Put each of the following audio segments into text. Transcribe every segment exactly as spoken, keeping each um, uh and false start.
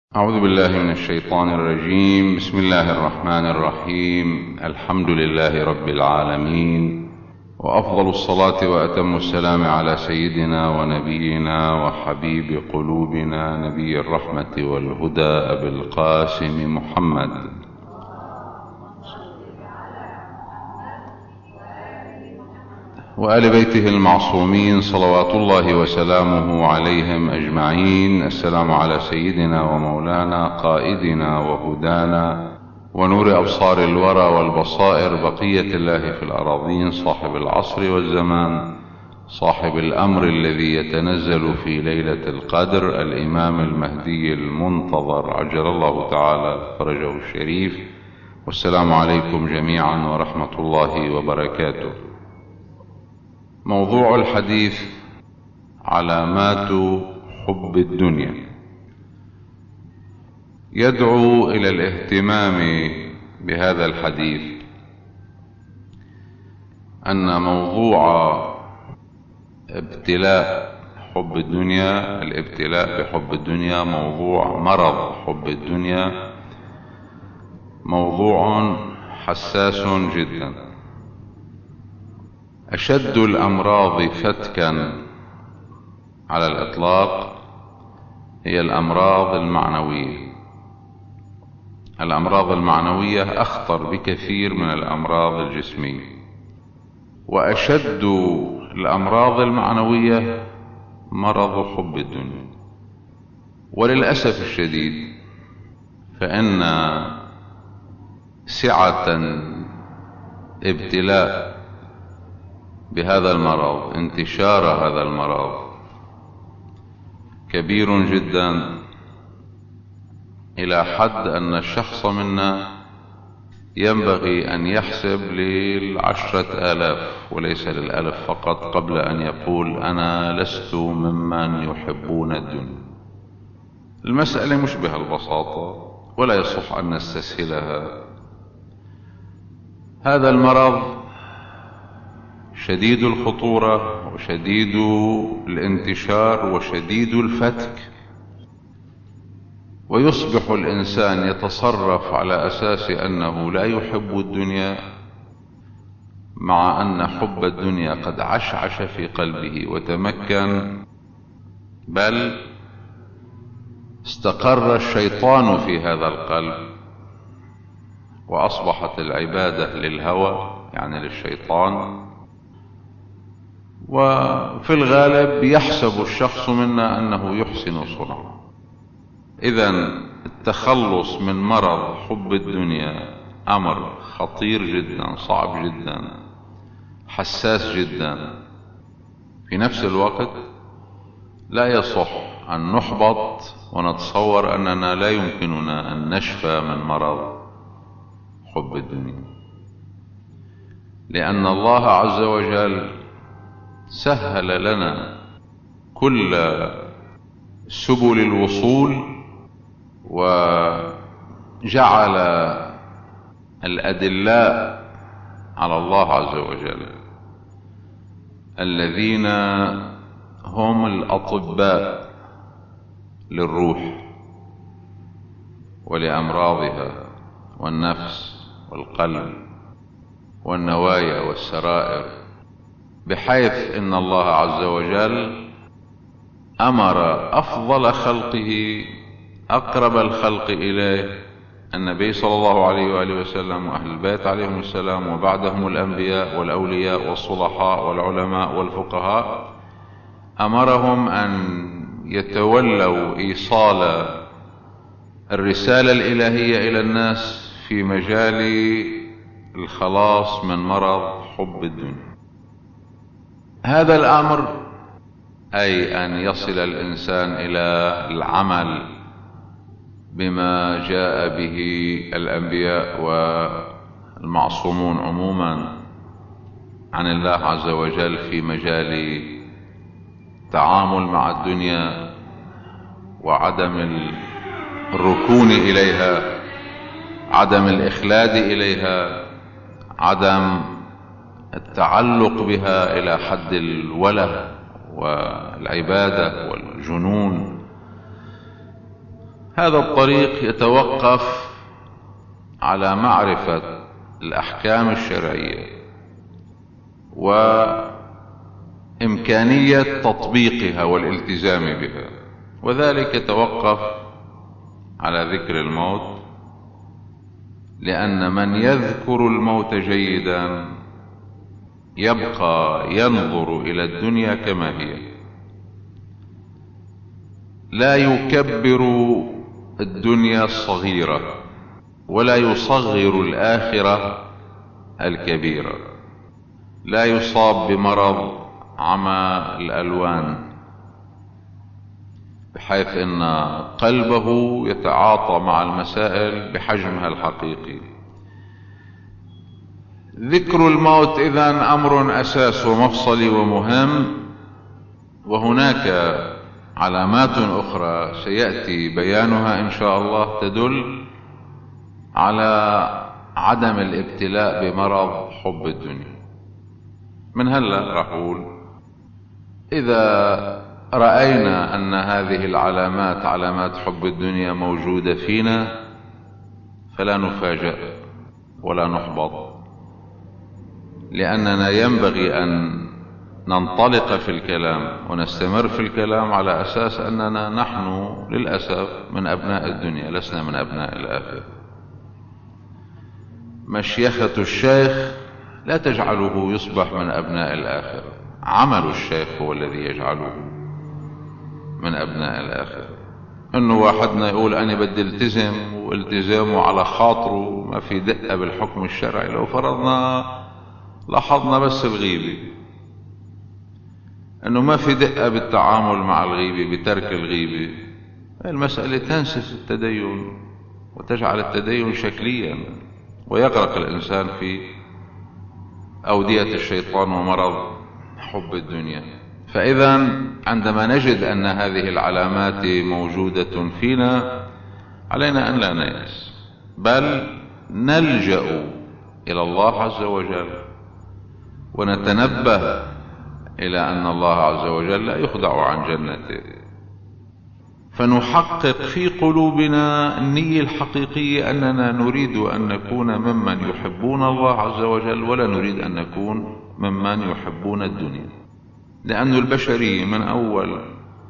أعوذ بالله من الشيطان الرجيم. بسم الله الرحمن الرحيم. الحمد لله رب العالمين، وأفضل الصلاة وأتم السلام على سيدنا ونبينا وحبيب قلوبنا نبي الرحمة والهدى أبي القاسم محمد وآل بيته المعصومين صلوات الله وسلامه عليهم أجمعين. السلام على سيدنا ومولانا قائدنا وهدانا ونور أبصار الورى والبصائر بقية الله في الأراضين، صاحب العصر والزمان، صاحب الأمر الذي يتنزل في ليلة القدر، الإمام المهدي المنتظر عجل الله تعالى فرجه الشريف. والسلام عليكم جميعا ورحمة الله وبركاته. موضوع الحديث: علامات حب الدنيا. يدعو إلى الاهتمام بهذا الحديث أن موضوع ابتلاء حب الدنيا، الابتلاء بحب الدنيا، موضوع مرض حب الدنيا، موضوع حساس جدا. أشد الأمراض فتكا على الإطلاق هي الأمراض المعنوية. الأمراض المعنوية أخطر بكثير من الأمراض الجسمية، وأشد الأمراض المعنوية مرض حب الدنيا. وللأسف الشديد فإن سعة ابتلاء بهذا المرض، انتشار هذا المرض كبير جدا، إلى حد أن الشخص منا ينبغي أن يحسب للعشرة آلاف وليس للألف فقط قبل أن يقول أنا لست ممن يحبون الدنيا. المسألة مش بهالبساطة، ولا يصح أن نستسهلها. هذا المرض شديد الخطورة وشديد الانتشار وشديد الفتك، ويصبح الإنسان يتصرف على أساس أنه لا يحب الدنيا، مع أن حب الدنيا قد عشعش في قلبه وتمكن، بل استقر الشيطان في هذا القلب، وأصبحت العبادة للهوى يعني للشيطان. وفي الغالب يحسب الشخص منا أنه يحسن صنعا. إذن التخلص من مرض حب الدنيا أمر خطير جدا، صعب جدا، حساس جدا. في نفس الوقت لا يصح أن نحبط ونتصور أننا لا يمكننا أن نشفى من مرض حب الدنيا، لأن الله عز وجل سهل لنا كل سبل الوصول، وجعل الأدلاء على الله عز وجل الذين هم الأطباء للروح ولأمراضها والنفس والقلب والنوايا والسرائر، بحيث إن الله عز وجل أمر أفضل خلقه، أقرب الخلق إليه، النبي صلى الله عليه وآله وسلم وأهل البيت عليهم السلام، وبعدهم الأنبياء والأولياء والصلحاء والعلماء والفقهاء، أمرهم أن يتولوا إيصال الرسالة الإلهية إلى الناس في مجال الخلاص من مرض حب الدنيا. هذا الأمر أي أن يصل الإنسان إلى العمل بما جاء به الأنبياء والمعصومون عموما عن الله عز وجل في مجال التعامل مع الدنيا وعدم الركون إليها، عدم الإخلاد إليها، عدم التعلق بها إلى حد الوله والعبادة والجنون. هذا الطريق يتوقف على معرفة الأحكام الشرعية وإمكانية تطبيقها والالتزام بها، وذلك يتوقف على ذكر الموت، لأن من يذكر الموت جيدا يبقى ينظر إلى الدنيا كما هي، لا يكبر الدنيا الصغيرة ولا يصغر الآخرة الكبيرة، لا يصاب بمرض عمى الألوان بحيث أن قلبه يتعاطى مع المسائل بحجمها الحقيقي. ذكر الموت إذن أمر أساس ومفصلي ومهم، وهناك علامات أخرى سيأتي بيانها إن شاء الله تدل على عدم الابتلاء بمرض حب الدنيا. من هلا راح أقول إذا رأينا أن هذه العلامات علامات حب الدنيا موجودة فينا فلا نفاجأ ولا نحبط، لأننا ينبغي أن ننطلق في الكلام ونستمر في الكلام على أساس أننا نحن للأسف من أبناء الدنيا، لسنا من أبناء الآخرة. مشيخة الشيخ لا تجعله يصبح من أبناء الآخرة، عمل الشيخ هو الذي يجعله من أبناء الآخرة. إنه واحدنا يقول أنا بدي التزم والتزامه على خاطره ما في دقة بالحكم الشرعي، لو فرضنا لاحظنا بس الغيبة أنه ما في دقة بالتعامل مع الغيبة بترك الغيبة، المسألة تنسف التدين وتجعل التدين شكليا ويغرق الإنسان في أودية الشيطان ومرض حب الدنيا. فإذا عندما نجد أن هذه العلامات موجودة فينا علينا أن لا نيأس، بل نلجأ إلى الله عز وجل ونتنبه إلى أن الله عز وجل لا يخدع عن جنته، فنحقق في قلوبنا النية الحقيقية أننا نريد أن نكون ممن يحبون الله عز وجل ولا نريد أن نكون ممن يحبون الدنيا. لأن البشرية من أول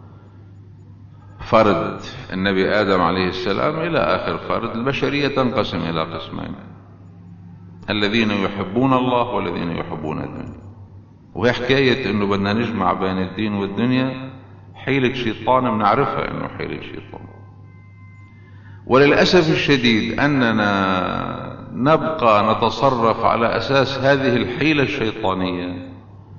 فرد النبي آدم عليه السلام إلى آخر فرد البشرية تنقسم إلى قسمين: الذين يحبون الله والذين يحبون الدنيا. وهي حكاية أنه بدنا نجمع بين الدين والدنيا حيلة شيطان، بنعرفها أنه حيلة شيطان، وللأسف الشديد أننا نبقى نتصرف على أساس هذه الحيلة الشيطانية،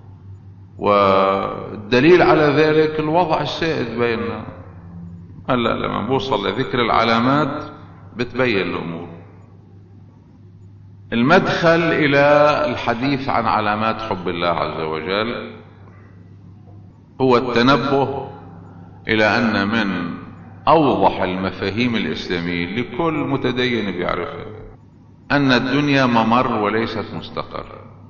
والدليل على ذلك الوضع السائد بيننا. هلا لما بوصل لذكر العلامات بتبين الأمور. المدخل إلى الحديث عن علامات حب الله عز وجل هو التنبه إلى أن من أوضح المفاهيم الإسلامية لكل متدين بيعرفها أن الدنيا ممر وليست مستقر.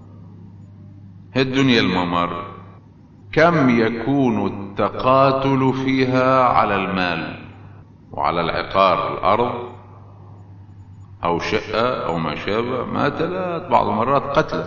الدنيا الممر كم يكون التقاتل فيها على المال وعلى العقار، الأرض أو شقة أو ما شابه، ماتلات بعض المرات قتلى،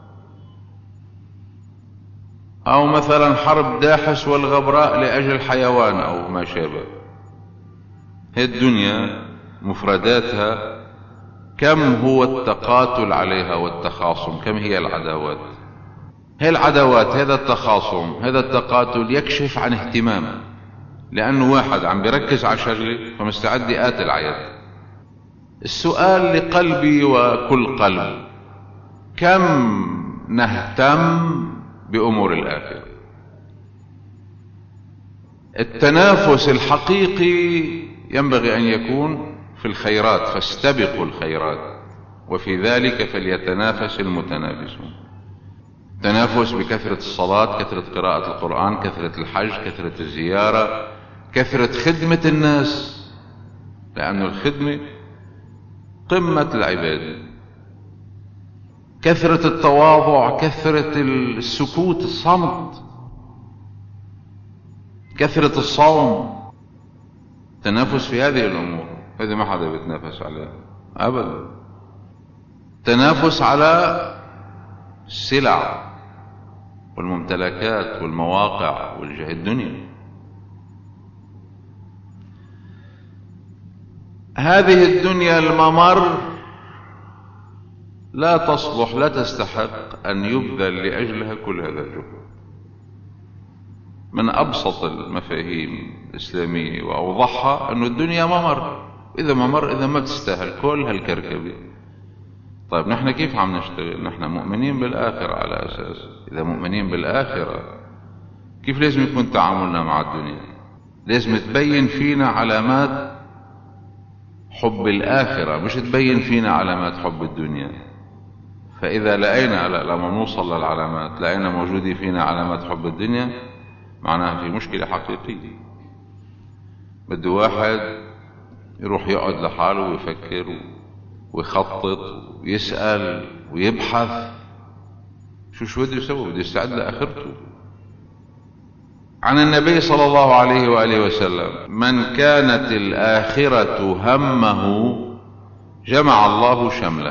أو مثلا حرب داحس والغبراء لأجل حيوان أو ما شابه. هي الدنيا مفرداتها كم هو التقاتل عليها والتخاصم، كم هي العداوات. هي العداوات، هذا التخاصم، هذا التقاتل يكشف عن اهتمام، لأنه واحد عم بيركز على شغله فمستعد يقاتل عيال. السؤال لقلبي وكل قلب: كم نهتم بأمور الآخرة؟ التنافس الحقيقي ينبغي أن يكون في الخيرات، فاستبقوا الخيرات، وفي ذلك فليتنافس المتنافسون. تنافس بكثرة الصلاة، كثرة قراءة القرآن، كثرة الحج، كثرة الزيارة، كثرة خدمة الناس، لأن الخدمة قمة العبادة. كثرة التواضع، كثرة السكوت، الصمت، كثرة الصوم، تنافس في هذه الأمور، هذه ما حدا بيتنافس عليها أبدا. تنافس على السلع والممتلكات والمواقع والجهة الدنيا. هذه الدنيا الممر لا تصلح، لا تستحق أن يبذل لأجلها كل هذا الجهد. من أبسط المفاهيم الإسلامية وأوضحها أن الدنيا ممر، إذا ممر إذا ما بتستاهل كل هالكركبة. طيب نحن كيف عم نشتغل؟ نحن مؤمنين بالآخرة على أساس، إذا مؤمنين بالآخرة كيف لازم يكون تعاملنا مع الدنيا؟ لازم تبين فينا علامات حب الآخرة، مش تبين فينا علامات حب الدنيا. فإذا لقينا لما نوصل للعلامات لقينا موجودة فينا علامات حب الدنيا، معناها في مشكلة حقيقية. بده واحد يروح يقعد لحاله ويفكر ويخطط ويسأل ويبحث شو شو بده يسوي، بده يستعد لآخرته. عن النبي صلى الله عليه وآله وسلم: من كانت الآخرة همه جمع الله شمله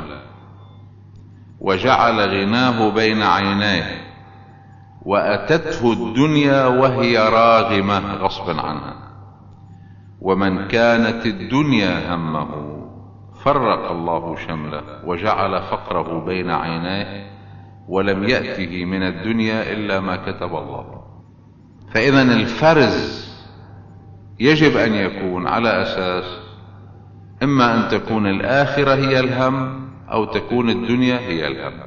وجعل غناه بين عينيه وأتته الدنيا وهي راغمة غصبا عنها. ومن كانت الدنيا همه فرق الله شمله وجعل فقره بين عينيه ولم يأته من الدنيا إلا ما كتب الله. فإذا الفرز يجب أن يكون على أساس إما أن تكون الآخرة هي الهم أو تكون الدنيا هي الهم.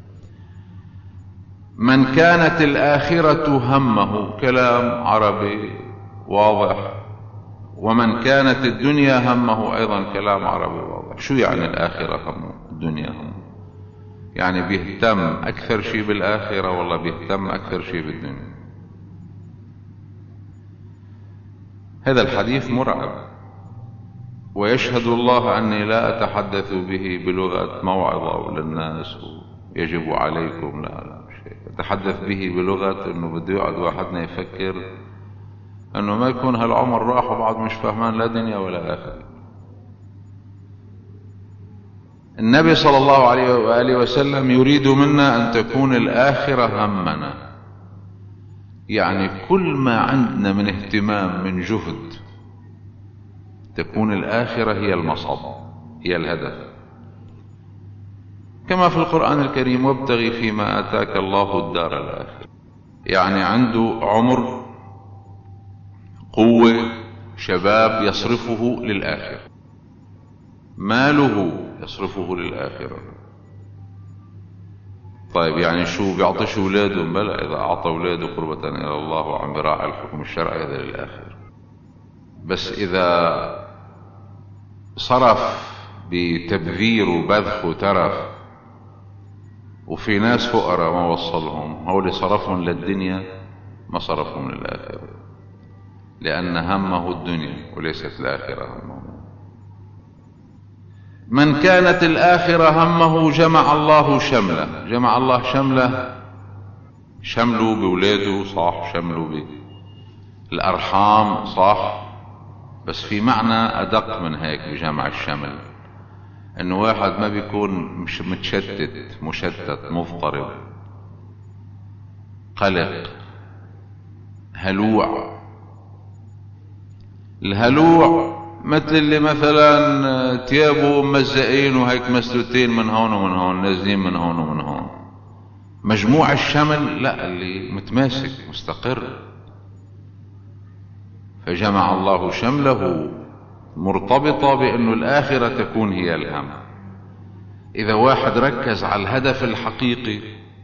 من كانت الآخرة همه كلام عربي واضح، ومن كانت الدنيا همه أيضا كلام عربي واضح. شو يعني الآخرة همه الدنيا همه؟ يعني بيهتم أكثر شيء بالآخرة والله بيهتم أكثر شيء بالدنيا. هذا الحديث مرعب، ويشهد الله أني لا أتحدث به بلغة موعظة للناس يجب عليكم، لا لا شيء. أتحدث به بلغة أنه بده يقعد واحدنا يفكر أنه ما يكون هالعمر راح وبعد مش فهمان لا دنيا ولا آخرة. النبي صلى الله عليه وآله وسلم يريد منا أن تكون الآخرة همنا، يعني كل ما عندنا من اهتمام من جهد تكون الآخرة هي المصب، هي الهدف. كما في القرآن الكريم: وابتغي فيما آتاك الله الدار الآخرة. يعني عنده عمر، قوة، شباب يصرفه للآخرة، ماله يصرفه للآخرة. طيب يعني شو بيعطيش اولاده؟ بلا، اذا اعطى اولاده قربة الى الله وعن براعي الحكم الشرعي هذا للآخرة. بس اذا صرف بتبذير وبذخ وترف وفي ناس فقراء ما وصلهم، هول صرفهم للدنيا ما صرفهم للآخرة، لأن همه الدنيا وليست الآخرة همه. من كانت الآخرة همه جمع الله شمله. جمع الله شمله، شمله بولاده صح، شمله بالأرحام صح، بس في معنى أدق من هيك بجمع الشمل، إنه واحد ما بيكون مش متشتت، مشتت، مضطرب، قلق، هلوع. الهلوع مثل اللي مثلا تيابه ممزقين وهيك مسلوتين من هون ومن هون، نازلين من هون ومن هون. مجموع الشمل لا، اللي متماسك مستقر. فجمع الله شمله مرتبطة بأنه الآخرة تكون هي الهم. إذا واحد ركز على الهدف الحقيقي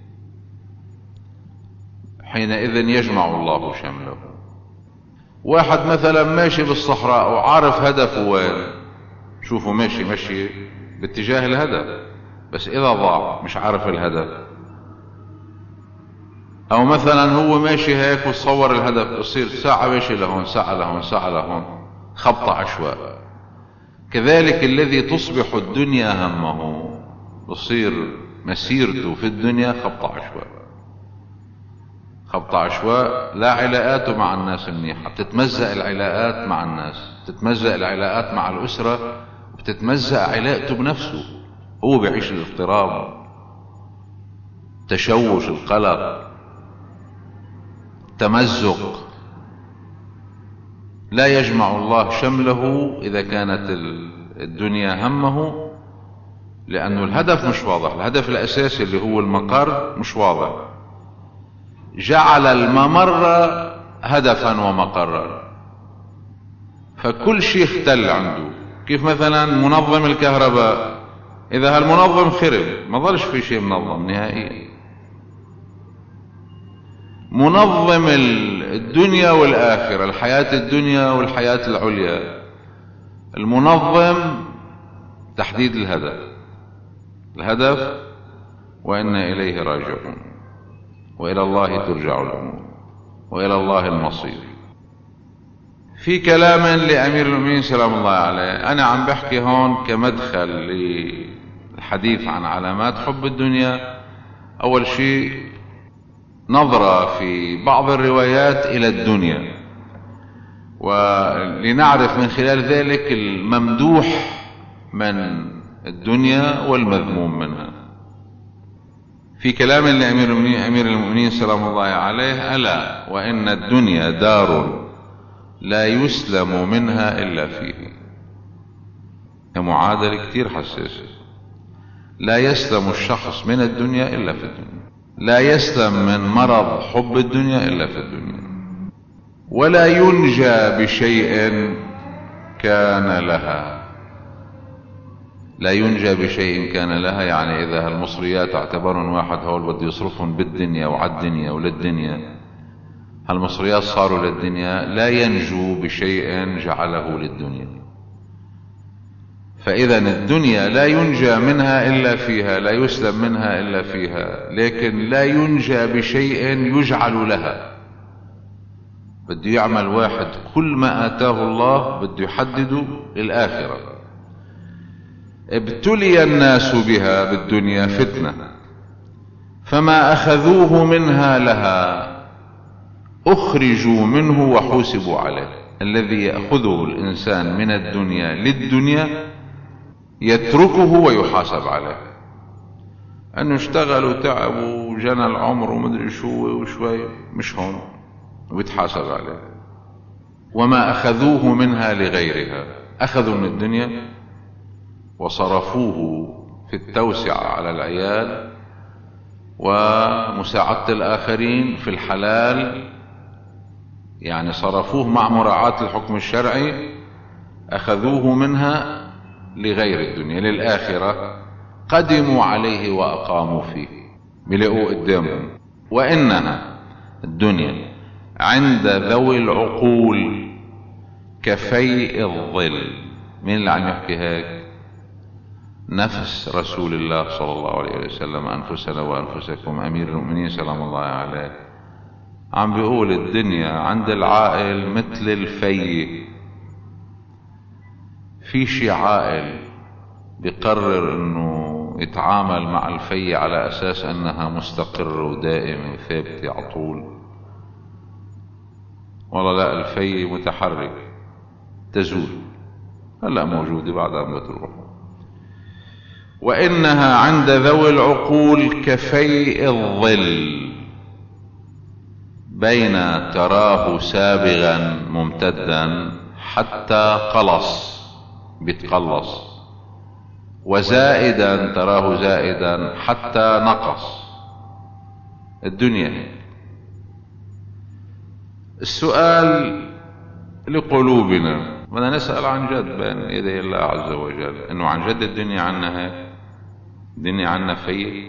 حينئذ يجمع الله شمله. واحد مثلا ماشي بالصحراء وعارف هدفه وين، شوفوا ماشي ماشي باتجاه الهدف، بس إذا ضاع مش عارف الهدف، أو مثلا هو ماشي هيك وتصور الهدف، يصير ساعة ماشي لهون، ساعة لهون، ساعة لهون، خبط عشواء. كذلك الذي تصبح الدنيا همه يصير مسيرته في الدنيا خبط عشواء، خبط عشواء، لا علاقاته مع الناس منيحة، بتتمزق العلاقات مع الناس، بتتمزق العلاقات مع الأسرة، بتتمزق علاقته بنفسه. هو بيعيش الاضطراب، تشوش، القلق، تمزق. لا يجمع الله شمله إذا كانت الدنيا همه، لأنه الهدف مش واضح. الهدف الأساسي اللي هو المقر مش واضح. جعل الممر هدفا ومقرا، فكل شيء اختل عنده. كيف مثلا منظم الكهرباء، إذا هالمنظم خرب ما ظلش في شيء منظم نهائيا. منظم الدنيا والآخرة، الحياة الدنيا والحياة العليا، المنظم تحديد الهدف. الهدف وإنا إليه راجعون، وإلى الله ترجع الأمور، وإلى الله المصير. في كلام لأمير المؤمنين سلام الله عليه، أنا عم بحكي هون كمدخل للحديث عن علامات حب الدنيا. أول شيء نظرة في بعض الروايات إلى الدنيا، ولنعرف من خلال ذلك الممدوح من الدنيا والمذموم منها. في كلام لأمير المؤمنين أمير المؤمنين سلام الله عليه: ألا وإن الدنيا دار لا يسلم منها إلا فيه. معادلة كتير حساسة. لا يسلم الشخص من الدنيا إلا في الدنيا، لا يسلم من مرض حب الدنيا إلا في الدنيا، ولا ينجى بشيء كان لها. لا ينجى بشيء كان لها، يعني إذا هالمصريات اعتبرهم واحد هول بده يصرفهم بالدنيا وعلى الدنيا وللدنيا، هالمصريات صاروا للدنيا، لا ينجو بشيء جعله للدنيا. فإذا الدنيا لا ينجى منها إلا فيها، لا يسلم منها إلا فيها، لكن لا ينجى بشيء يجعل لها. بده يعمل واحد كل ما آتاه الله بده يحدده الآخرة. ابتلي الناس بها بالدنيا فتنة، فما أخذوه منها لها أخرجوا منه وحوسبوا عليه. الذي يأخذه الإنسان من الدنيا للدنيا يتركه ويحاسب عليه. أنه اشتغل وتعب وجنى العمر ومدري شو وشوي، مش هون، ويتحاسب عليه. وما أخذوه منها لغيرها، أخذوا من الدنيا وصرفوه في التوسعة على العيال ومساعدة الآخرين في الحلال، يعني صرفوه مع مراعاة الحكم الشرعي. أخذوه منها لغير الدنيا، للآخرة، قدموا عليه وأقاموا فيه، بلقوا قدامهم. وإنها الدنيا عند ذوي العقول كفيء الظل. مين اللي عم يحكي هيك؟ نفس رسول الله صلى الله عليه وسلم: أنفسنا وأنفسكم. أمير المؤمنين سلام الله عليه عم بيقول الدنيا عند العاقل مثل الفي. في شي عاقل بيقرر انه يتعامل مع الفي على اساس انها مستقرة ودائمة ثابتة على طول. والله لا، الفي متحرك، تزول، هلا موجودة بعدها ما بتروح. وإنها عند ذوي العقول كفيء الظل، بين تراه سابغا ممتدا حتى قلص، بيتقلص، وزائدا تراه زائدا حتى نقص. الدنيا. السؤال لقلوبنا، بدنا نسأل عن جد بين يدي الله عز وجل، انه عن جد الدنيا عنا هيك؟ الدنيا عنا فيه؟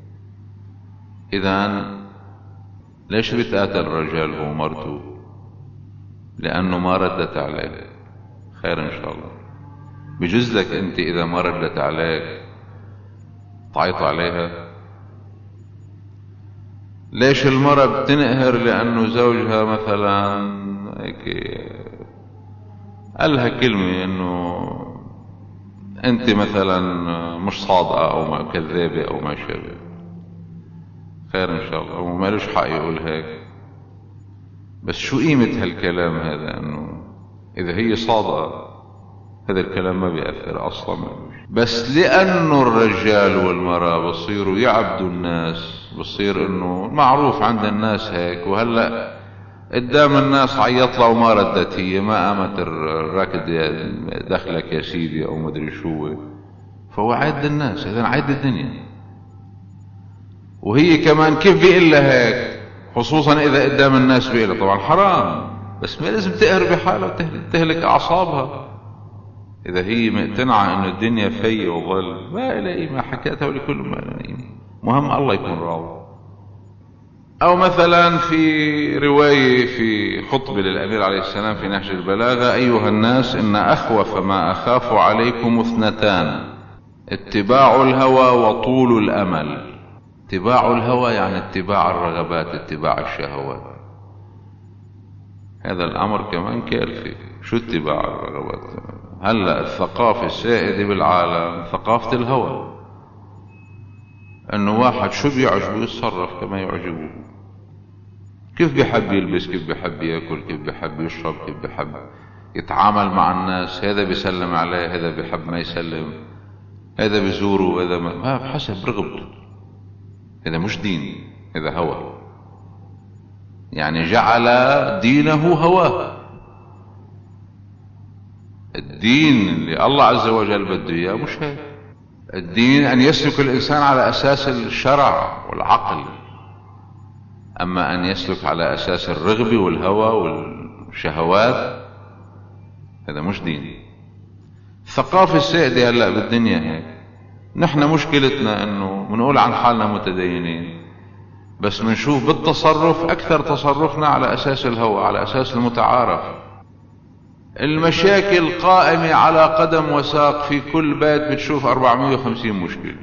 اذا ليش بيتقاتل الرجال هو ومرته؟ لانه ما ردت عليه. خير ان شاء الله. بجوز لك انت اذا ما ردت عليك تعيط عليها. ليش المرأة بتنقهر؟ لانه زوجها مثلا هيك قالها كلمة انه انت مثلا مش صادقة او ما كذابة او ما شابه. خير ان شاء الله. وما لوش حق يقول هيك، بس شو قيمة هالكلام هذا؟ انه اذا هي صادقة هذا الكلام ما بيأثر اصلا. بس لانه الرجال والمرأة بصيروا يعبدوا الناس، بصير انه معروف عند الناس هيك، وهلأ قدام الناس عيط لها وما ردت، هي ما قامت الركض دخلك يا سيدي او مدري شو، فهو عاد الناس، اذا عاد الدنيا. وهي كمان كيف بيقول لها هيك؟ خصوصا اذا قدام الناس بيقول لها، طبعا حرام، بس ما لازم تقهر بحالها وتهلك اعصابها. اذا هي مقتنعة انه الدنيا في وظل، ما لها قيمة، حكيتها ولكل ما لها قيمة، مهم الله يكون راضي. او مثلا في رواية في خطبة للامير عليه السلام في نهج البلاغة: ايها الناس ان اخوف ما اخاف عليكم اثنتان، اتباع الهوى وطول الامل. اتباع الهوى يعني اتباع الرغبات، اتباع الشهوات. هذا الامر كمان كارثي. شو اتباع الرغبات؟ هلا الثقافة السائدة بالعالم ثقافة الهوى، انه واحد شو بيعجبه يتصرف كما يعجبه، كيف بيحب يلبس، كيف بيحب ياكل، كيف بيحب يشرب، كيف بيحب يتعامل مع الناس، هذا بيسلم عليه، هذا بيحب ما يسلم، هذا بيزوره، هذا ما, ما بحسب رغبته. هذا مش دين، هذا هوى. يعني جعل دينه هواه. الدين اللي الله عز وجل بده اياه مش هيك. الدين ان يسلك الانسان على اساس الشرع والعقل، اما ان يسلك على اساس الرغبة والهوى والشهوات هذا مش دين. الثقافة السائدة هلا بالدنيا هيك. نحن مشكلتنا انه بنقول عن حالنا متدينين، بس بنشوف بالتصرف اكثر تصرفنا على اساس الهوى، على اساس المتعارف. المشاكل قائمة على قدم وساق، في كل بيت بتشوف أربعمائة وخمسين مشكلة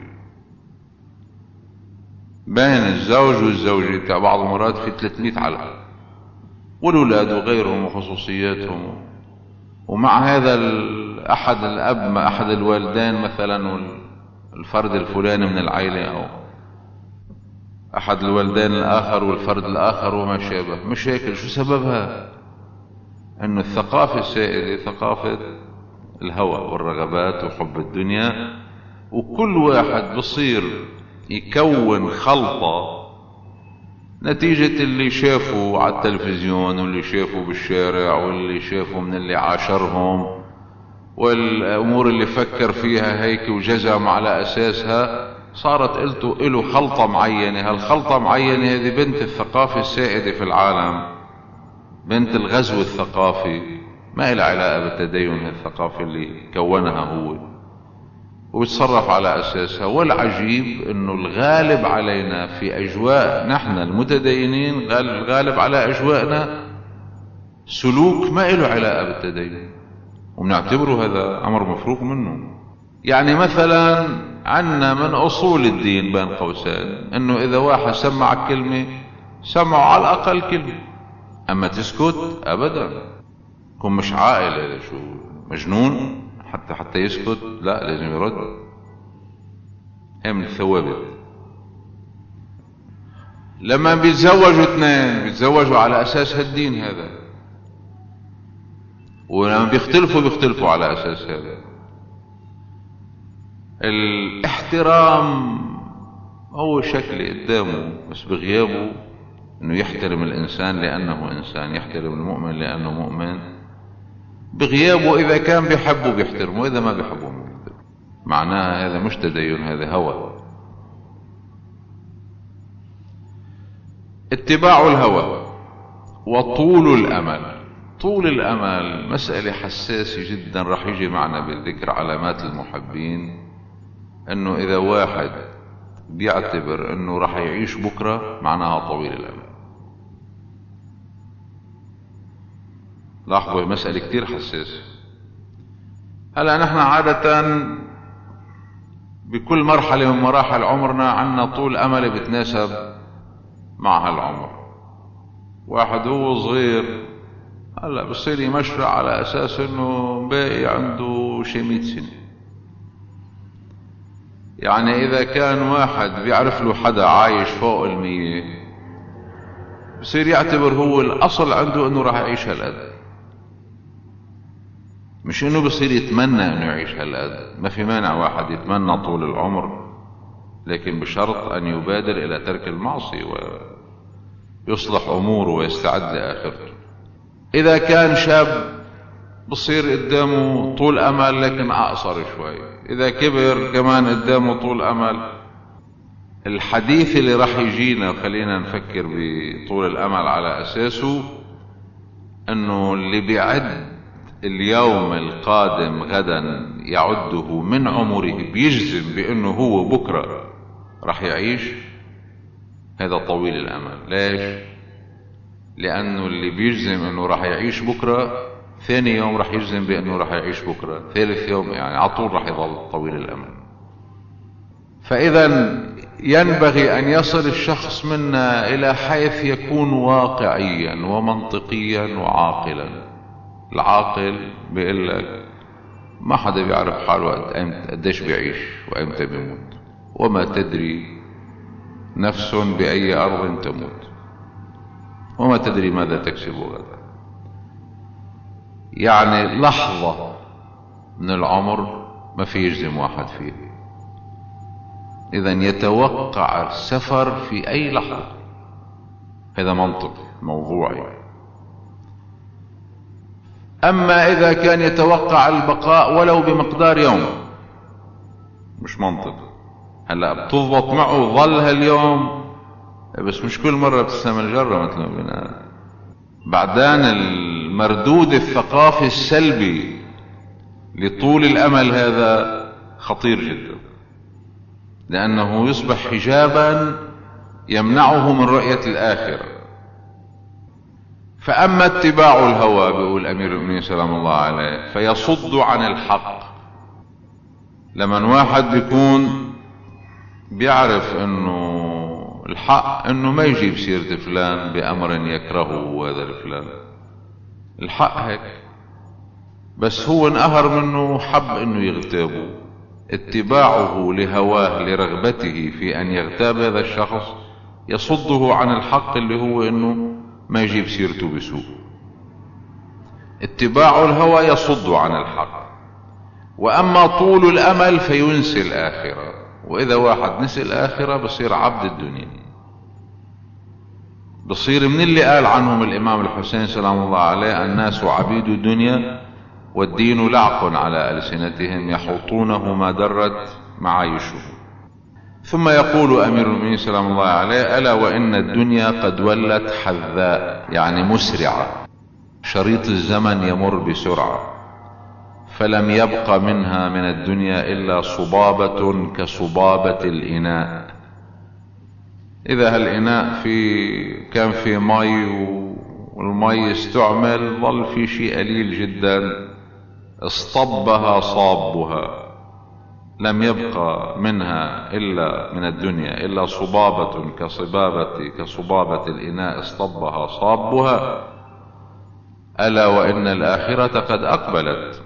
بين الزوج والزوجة، تاع بعض المرات في ثلاثمائة علقة، والأولاد وغيرهم وخصوصياتهم. ومع هذا أحد الأب أحد الوالدين مثلا والفرد الفلاني من العائلة، أو أحد الوالدين الآخر والفرد الآخر وما شابه، مشاكل. شو سببها؟ أن الثقافة السائدة ثقافة الهوى والرغبات وحب الدنيا، وكل واحد بصير يكون خلطة نتيجة اللي شافه على التلفزيون، واللي شافه بالشارع، واللي شافه من اللي عاشرهم، والأمور اللي فكر فيها هيك وجزم على أساسها، صارت قلته له خلطة معينة. هالخلطة معينة هذه بنت الثقافة السائدة في العالم، بنت الغزو الثقافي، ما إلها علاقة بالتدين، الثقافة اللي كونها هو ويتصرف على أساسها. والعجيب أنه الغالب علينا في أجواء نحن المتدينين، الغالب على أجواءنا سلوك ما إله علاقة بالتدين، وبنعتبره هذا أمر مفروغ منه. يعني مثلا عنا من أصول الدين بين قوسين أنه إذا واحد سمعك كلمة سمعه على الأقل كلمة، أما تسكت أبدا. كن مش عاقل، هذا شو مجنون حتى حتى يسكت؟ لا، لازم يرد. هي من الثوابت. لما بيتزوجوا اثنين بيتزوجوا على أساس هالدين هذا، ولما بيختلفوا بيختلفوا على أساس هذا. الاحترام هو شكل قدامه، بس بغيابه انه يحترم الانسان لانه انسان، يحترم المؤمن لانه مؤمن. بغيابه اذا كان بيحبه بيحترمه، اذا ما بيحبه ما بيحترمه. معناها هذا مش تدين، هذا هوى. اتباع الهوى وطول الامل. طول الامل مسألة حساسة جدا، راح يجي معنا بالذكر علامات المحبين. انه اذا واحد بيعتبر انه راح يعيش بكرة معناها طويل الامل. لاحظوا مسألة كتير حساسة. هلا نحن عادة بكل مرحلة من مراحل عمرنا عنا طول امل بتناسب مع هالعمر. واحد هو صغير هلا بصير يمشرع على اساس انه باقي عنده شي مئة سنة. يعني اذا كان واحد بيعرف له حدا عايش فوق المية بصير يعتبر هو الأصل عنده أنه راح يعيش هالقد، مش أنه بصير يتمنى أنه يعيش هالقد. ما في مانع واحد يتمنى طول العمر، لكن بشرط أن يبادر إلى ترك المعصية ويصلح أموره ويستعد لآخرته. إذا كان شاب بصير قدامه طول أمل لكن أقصر شوي، إذا كبر كمان قدامه طول أمل. الحديث اللي راح يجينا وخلينا نفكر بطول الأمل على أساسه أنه اللي بيعد اليوم القادم غدا يعده من عمره بيجزم بأنه هو بكرة راح يعيش، هذا طويل الأمل. ليش؟ لأنه اللي بيجزم أنه راح يعيش بكرة ثاني يوم راح يجزم بأنه راح يعيش بكرة، ثالث يوم يعني على طول راح يظل طويل الأمل. فإذا ينبغي أن يصل الشخص منا إلى حيث يكون واقعيا ومنطقيا وعاقلا. العاقل بيقول لك ما حدا بيعرف حاله قديش بيعيش وأمتى بيموت، وما تدري نفس بأي أرض تموت وما تدري ماذا تكسب غدا. يعني لحظة من العمر ما في يجزم واحد فيه، إذا يتوقع السفر في أي لحظة. هذا منطق موضوعي. أما إذا كان يتوقع البقاء ولو بمقدار يوم، مش منطق. هلأ بتضبط معه ظل هاليوم، بس مش كل مرة بتستعمل جرة مثل ما بنا. بعدين المردود الثقافي السلبي لطول الأمل هذا خطير جدا، لأنه يصبح حجابا يمنعه من رؤية الآخرة. فأما اتباع الهوى، بيقول أمير المؤمنين سلام الله عليه، فيصد عن الحق. لما واحد بيكون بيعرف انه الحق انه ما يجيب سيرة فلان بأمر يكرهه هذا الفلان، الحق هيك، بس هو انقهر منه حب انه يغتابه. اتباعه لهواه لرغبته في ان يغتاب هذا الشخص يصده عن الحق اللي هو انه ما يجيب سيرته بسوء. اتباع الهوى يصد عن الحق. واما طول الامل فينسي الاخرة. واذا واحد نسي الاخرة بصير عبد الدنيا، بصير من اللي قال عنهم الامام الحسين سلام الله عليه: الناس عبيد الدنيا والدين لعق على ألسنتهم يحوطونه ما درت معايشهم. ثم يقول أمير المؤمنين سلام الله عليه: ألا وإن الدنيا قد ولت حذاء، يعني مسرعة، شريط الزمن يمر بسرعة، فلم يبق منها من الدنيا إلا صبابة كصبابة الإناء. إذا هالإناء في كان في مي والمي استعمل ظل في شيء قليل جدا، اصطبها صابها، لم يبقى منها إلا من الدنيا إلا صبابة كصبابة كصبابة الإناء اصطبها صابها. ألا وإن الآخرة قد أقبلت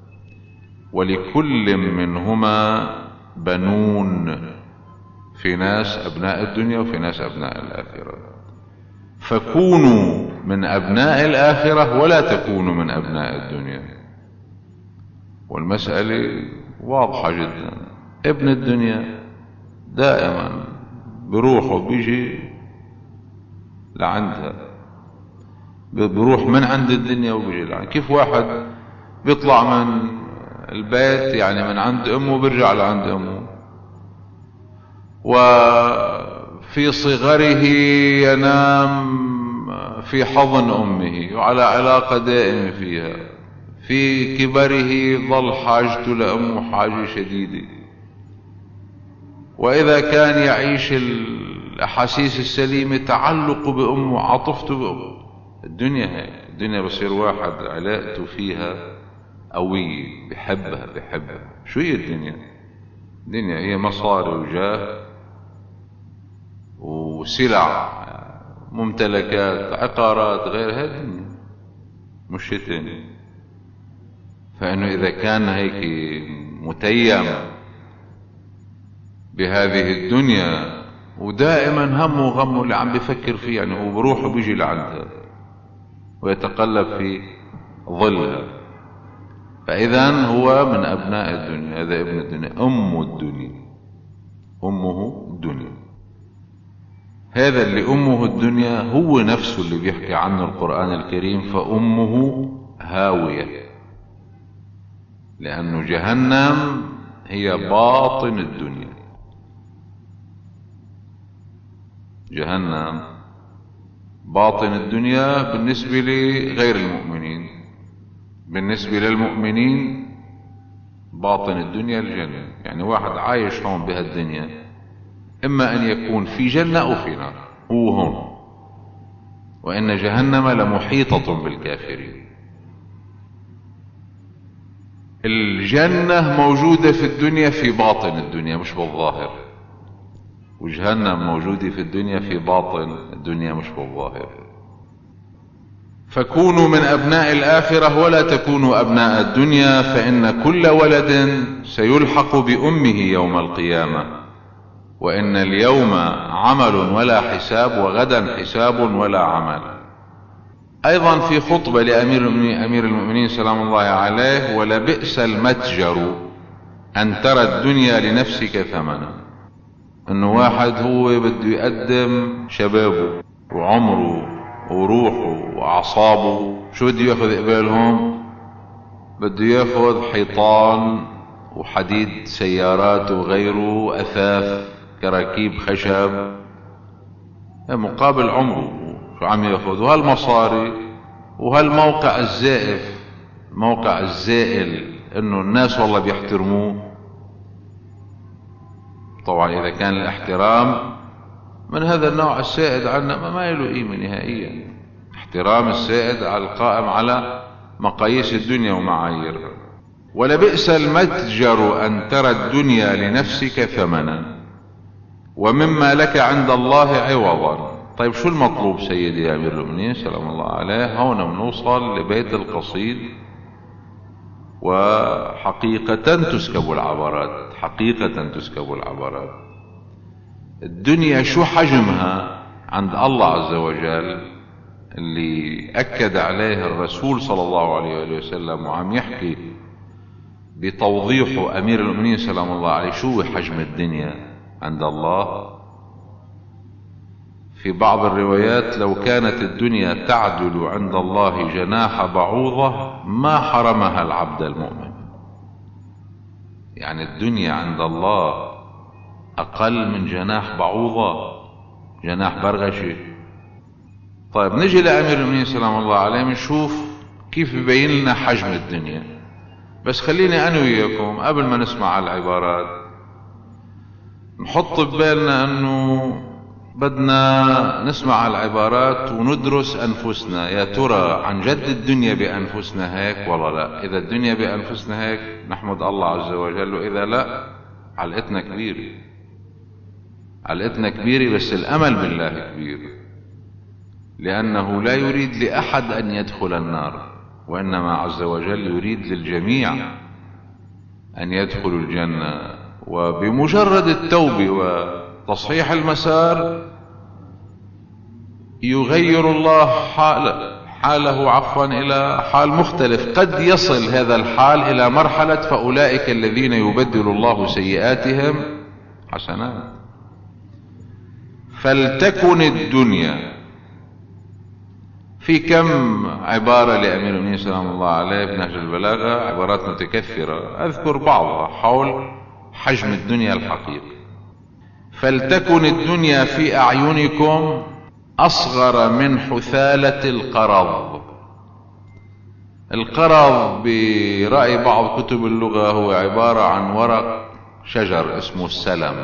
ولكل منهما بنون، في ناس أبناء الدنيا وفي ناس أبناء الآخرة، فكونوا من أبناء الآخرة ولا تكونوا من أبناء الدنيا. والمسألة واضحة جدا. ابن الدنيا دائما بروح وبيجي لعندها، بروح من عند الدنيا وبيجي لعندها. كيف واحد بيطلع من البيت يعني من عند أمه بيرجع لعند أمه، وفي صغره ينام في حضن أمه وعلى علاقة دائمة فيها، في كبره ظل حاجته لأمه حاجة شديدة. وإذا كان يعيش الأحاسيس السليمة تعلق بأمه عاطفته بأمه. الدنيا هيك، الدنيا بصير واحد علاقته فيها قوية، بحبها بحبها. شو هي الدنيا؟ الدنيا هي مصاري وجاه وسلع، ممتلكات، عقارات، غير هذا مش شيء تاني. فإنه إذا كان هيك متيم بهذه الدنيا ودائما همه وغمه اللي عم بيفكر فيه، يعني وبروح وبيجي لعندها ويتقلب في ظلها. فإذا هو من أبناء الدنيا، هذا ابن الدنيا، أم الدنيا، أمه الدنيا. هذا اللي أمه الدنيا هو نفسه اللي بيحكي عنه القرآن الكريم فأمه هاوية، لأنه جهنم هي باطن الدنيا. جهنم باطن الدنيا بالنسبة لغير المؤمنين، بالنسبة للمؤمنين باطن الدنيا الجنة. يعني واحد عايش هون بهالدنيا إما أن يكون في جنة أو في نار، هو هون. وإن جهنم لمحيطة بالكافرين. الجنة موجودة في الدنيا في باطن الدنيا مش بالظاهر، وجهنم موجودة في الدنيا في باطن الدنيا مش بالظاهر. فكونوا من أبناء الآخرة ولا تكونوا أبناء الدنيا، فإن كل ولد سيلحق بأمه يوم القيامة، وإن اليوم عمل ولا حساب، وغدا حساب ولا عمل. أيضا في خطبة لأمير أمير المؤمنين سلام الله عليه: ولبئس المتجر أن ترى الدنيا لنفسك ثمنا. إنه واحد هو بده يقدم شبابه وعمره وروحه وأعصابه، شو بده ياخذ قبالهم؟ بده ياخذ حيطان وحديد سيارات وغيره، أثاث كراكيب خشب، مقابل عمره. شو عم ياخذ؟ وهالمصاري وهالموقع الزائف، الموقع الزائل، انه الناس والله بيحترموه. طبعا اذا كان الاحترام من هذا النوع السائد عنا ما له قيمة نهائيا. احترام السائد على القائم على مقاييس الدنيا ومعاييرها. ولبئس المتجر أن ترى الدنيا لنفسك ثمنا ومما لك عند الله عوضا. طيب شو المطلوب سيدي يا أمير المؤمنين سلام الله عليه؟ هون بنوصل لبيت القصيد، وحقيقة تسكب العبرات، حقيقة تسكب العبرات. الدنيا شو حجمها عند الله عز وجل، اللي أكد عليه الرسول صلى الله عليه وسلم وعم يحكي بتوضيحه أمير المؤمنين سلام الله عليه شو حجم الدنيا عند الله. في بعض الروايات: لو كانت الدنيا تعدل عند الله جناح بعوضة ما حرمها العبد المؤمن. يعني الدنيا عند الله أقل من جناح بعوضة، جناح برغشة. طيب نجي لأمير المؤمنين سلام الله عليه نشوف كيف يبين لنا حجم الدنيا. بس خليني أنا وياكم قبل ما نسمع العبارات نحط ببالنا أنه بدنا نسمع العبارات وندرس أنفسنا. يا ترى عن جد الدنيا بأنفسنا هيك ولا لا؟ إذا الدنيا بأنفسنا هيك نحمد الله عز وجل، وإذا لا علقتنا كبيرة، علقتنا كبيرة. بس الأمل بالله كبير، لأنه لا يريد لأحد أن يدخل النار، وإنما عز وجل يريد للجميع أن يدخلوا الجنة. وبمجرد التوبة وتصحيح المسار يغير الله حال حاله عفوا إلى حال مختلف. قد يصل هذا الحال إلى مرحلة فأولئك الذين يبدل الله سيئاتهم حسنات. فلتكن الدنيا. في كم عبارة لأمير المؤمنين سلام الله عليه بنهج البلاغة، عبارات متكثرة، أذكر بعضها حول حجم الدنيا الحقيقي. فلتكن الدنيا في أعينكم أصغر من حثالة القرض. القرض برأي بعض كتب اللغة هو عبارة عن ورق شجر اسمه السلم.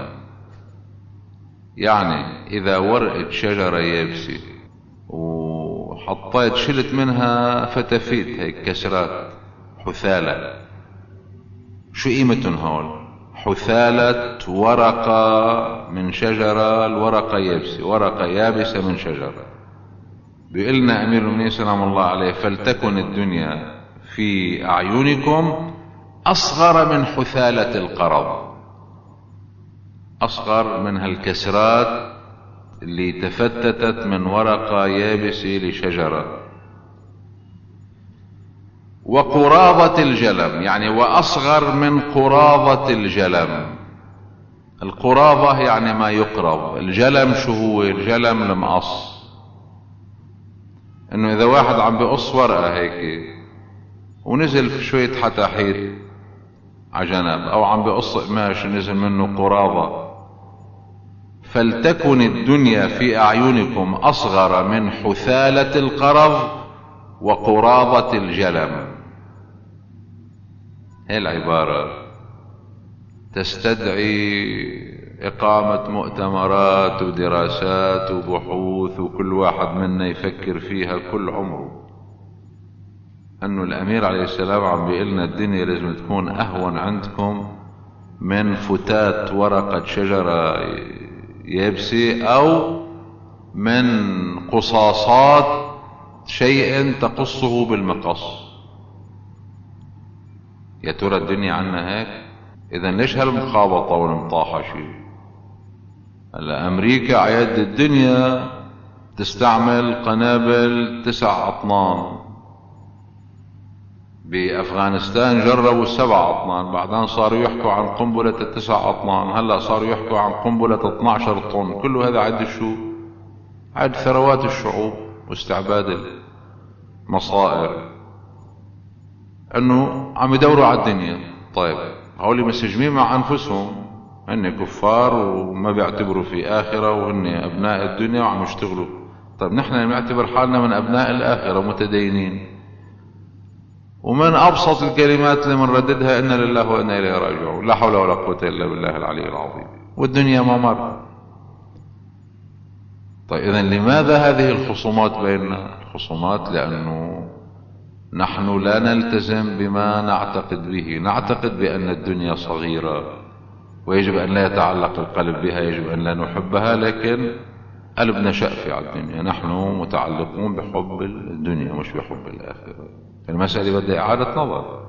يعني إذا ورقة شجرة يابسة وحطيت شلت منها فتافيت هيك كسرات، حثالة، شو قيمتهم هول؟ حثالة ورقة من شجرة، الورقة يابسة، ورقة يابسة من شجرة. بيقلنا أمير المؤمنين سلام الله عليه: فلتكن الدنيا في أعينكم أصغر من حثالة القرض. أصغر من هالكسرات اللي تفتتت من ورقة يابسة لشجرة. وقراضة الجلم، يعني وأصغر من قراضة الجلم. القراضة يعني ما يقرض. الجلم شو هو؟ الجلم المقص، انه اذا واحد عم بقص ورقة هيك ونزل في شوية حتاحيت على جنب، او عم بقص قماش ونزل منه قراضة، فلتكن الدنيا في اعينكم اصغر من حثالة القرض وقراضة الجلم. هي العبارة تستدعي إقامة مؤتمرات ودراسات وبحوث، وكل واحد منا يفكر فيها كل عمره. أنه الأمير عليه السلام عم بيقلنا الدنيا لازم تكون أهون عندكم من فتات ورقة شجرة يابسة، أو من قصاصات شيء تقصه بالمقص. يا ترى الدنيا عنا هيك؟ إذا ليش هالمخابطة والمطاحة شيء؟ هلا أمريكا عيد الدنيا تستعمل قنابل تسع أطنان، بأفغانستان جربوا سبع أطنان، بعدين صاروا يحكوا عن قنبلة التسع أطنان، هلا صاروا يحكوا عن قنبلة اثني عشر طن. كل هذا عد شو؟ عد ثروات الشعوب واستعباد المصائر، انه عم يدوروا على الدنيا. طيب هؤلاء مسجمين مع انفسهم، هن كفار وما بيعتبروا في اخرة، وهن ابناء الدنيا وعم يشتغلوا. طيب نحن نعتبر حالنا من ابناء الاخرة متدينين، ومن ابسط الكلمات اللي بنرددها انا لله وانا اليه راجعون، لا حول ولا قوة الا بالله العلي العظيم، والدنيا ما مر. طيب اذا لماذا هذه الخصومات بيننا؟ الخصومات لانه نحن لا نلتزم بما نعتقد به. نعتقد بأن الدنيا صغيرة ويجب أن لا يتعلق القلب بها، يجب أن لا نحبها، لكن قلبنا شأفي على الدنيا. نحن متعلقون بحب الدنيا مش بحب الآخرة. المسألة بدها إعادة نظر.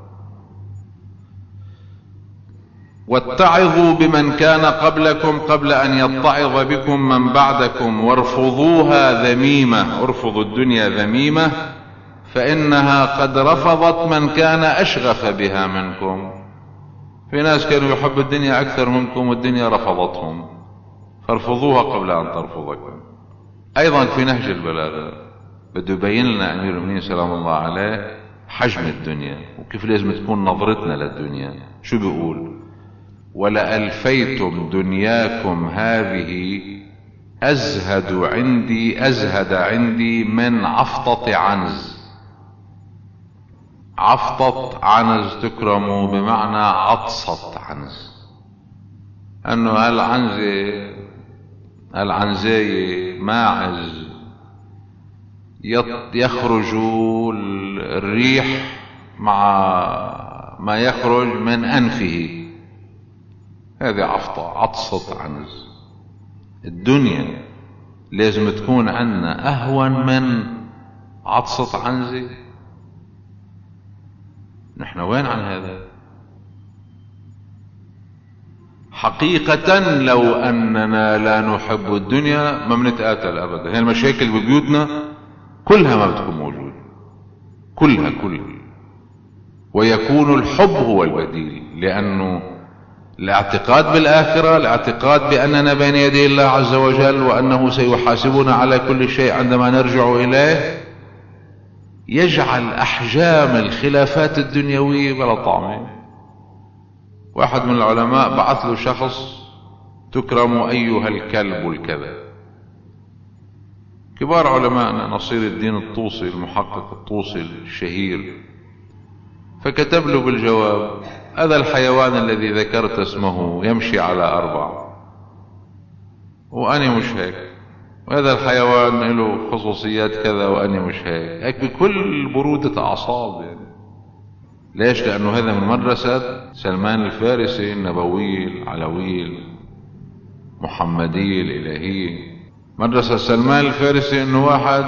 واتعظوا بمن كان قبلكم قبل أن يتعظ بكم من بعدكم وارفضوها ذميمة. ارفضوا الدنيا ذميمة فإنها قد رفضت من كان أشغف بها منكم. في ناس كانوا يحبوا الدنيا أكثر منكم والدنيا رفضتهم، فارفضوها قبل أن ترفضكم. أيضا في نهج البلاغة بده يبين لنا أمير المؤمنين سلام الله عليه حجم الدنيا وكيف لازم تكون نظرتنا للدنيا. شو بيقول؟ ولألفيتم دنياكم هذه أزهد عندي أزهد عندي من عفطة عنز. عفطة عنز تكرموا بمعنى عطسة عنز، أنه هالعنزة العنزية ماعز يخرج الريح مع ما يخرج من أنفه، هذه عفطة عطسة عنز. الدنيا لازم تكون عنا أهون من عطسة عنزة. نحن وين عن هذا؟ حقيقة لو أننا لا نحب الدنيا ما بنتقاتل أبدا. هي المشاكل ببيوتنا كلها ما بتكون موجودة، كلها كلها ويكون الحب هو البديل. لأنه الاعتقاد بالآخرة، الاعتقاد بأننا بين يدي الله عز وجل وأنه سيحاسبنا على كل شيء عندما نرجع إليه، يجعل أحجام الخلافات الدنيوية بلا طعم. واحد من العلماء بعث له شخص: تكرم أيها الكلب الكذا. كبار علماءنا نصير الدين الطوسي المحقق الطوسي الشهير، فكتب له بالجواب: هذا الحيوان الذي ذكرت اسمه يمشي على أربع وأنا مش هيك، وهذا الحيوان له خصوصيات كذا وأنا مش هيك. هيك بكل برودة أعصاب يعني. ليش؟ لأنه هذا من مدرسة سلمان الفارسي النبوي العلوي المحمدي الإلهي. مدرسة سلمان الفارسي أنه واحد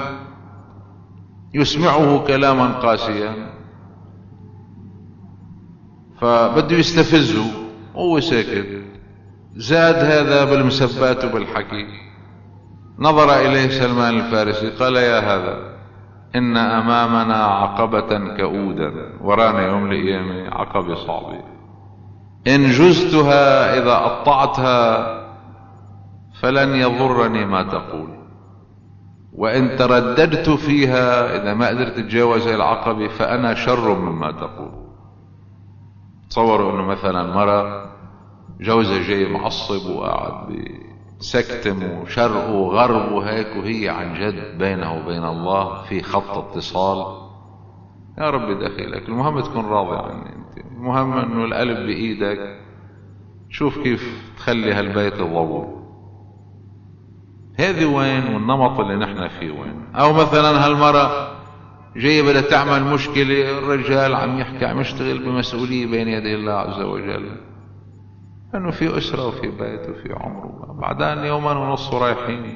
يسمعه كلاما قاسيا فبده يستفزه وهو ساكت، زاد هذا بالمسبات وبالحكي. نظر إليه سلمان الفارسي قال: يا هذا، إن أمامنا عقبة كؤودا، ورانا يوم القيامة عقبة صعبة، إن جزتها إذا قطعتها فلن يضرني ما تقول، وإن ترددت فيها إذا ما قدرت تتجاوز العقبة فأنا شر مما تقول. تصوروا إنه مثلا مرة جوزها جاي معصب وقاعد بسكتم وشرق وغرب وهيك، وهي عن جد بينه وبين الله في خط اتصال. يا ربي دخيلك، المهم تكون راضي عني انت، المهم انه القلب بايدك، شوف كيف تخلي هالبيت يضوء. هذه وين، والنمط اللي نحن فيه وين. او مثلا هالمرة جاي بدها تعمل مشكلة، الرجال عم يحكي عم يشتغل بمسؤولية بين يدي الله عز وجل، انه في اسرة وفي بيت وفي عمر، بعدين يوما ونص رايحين.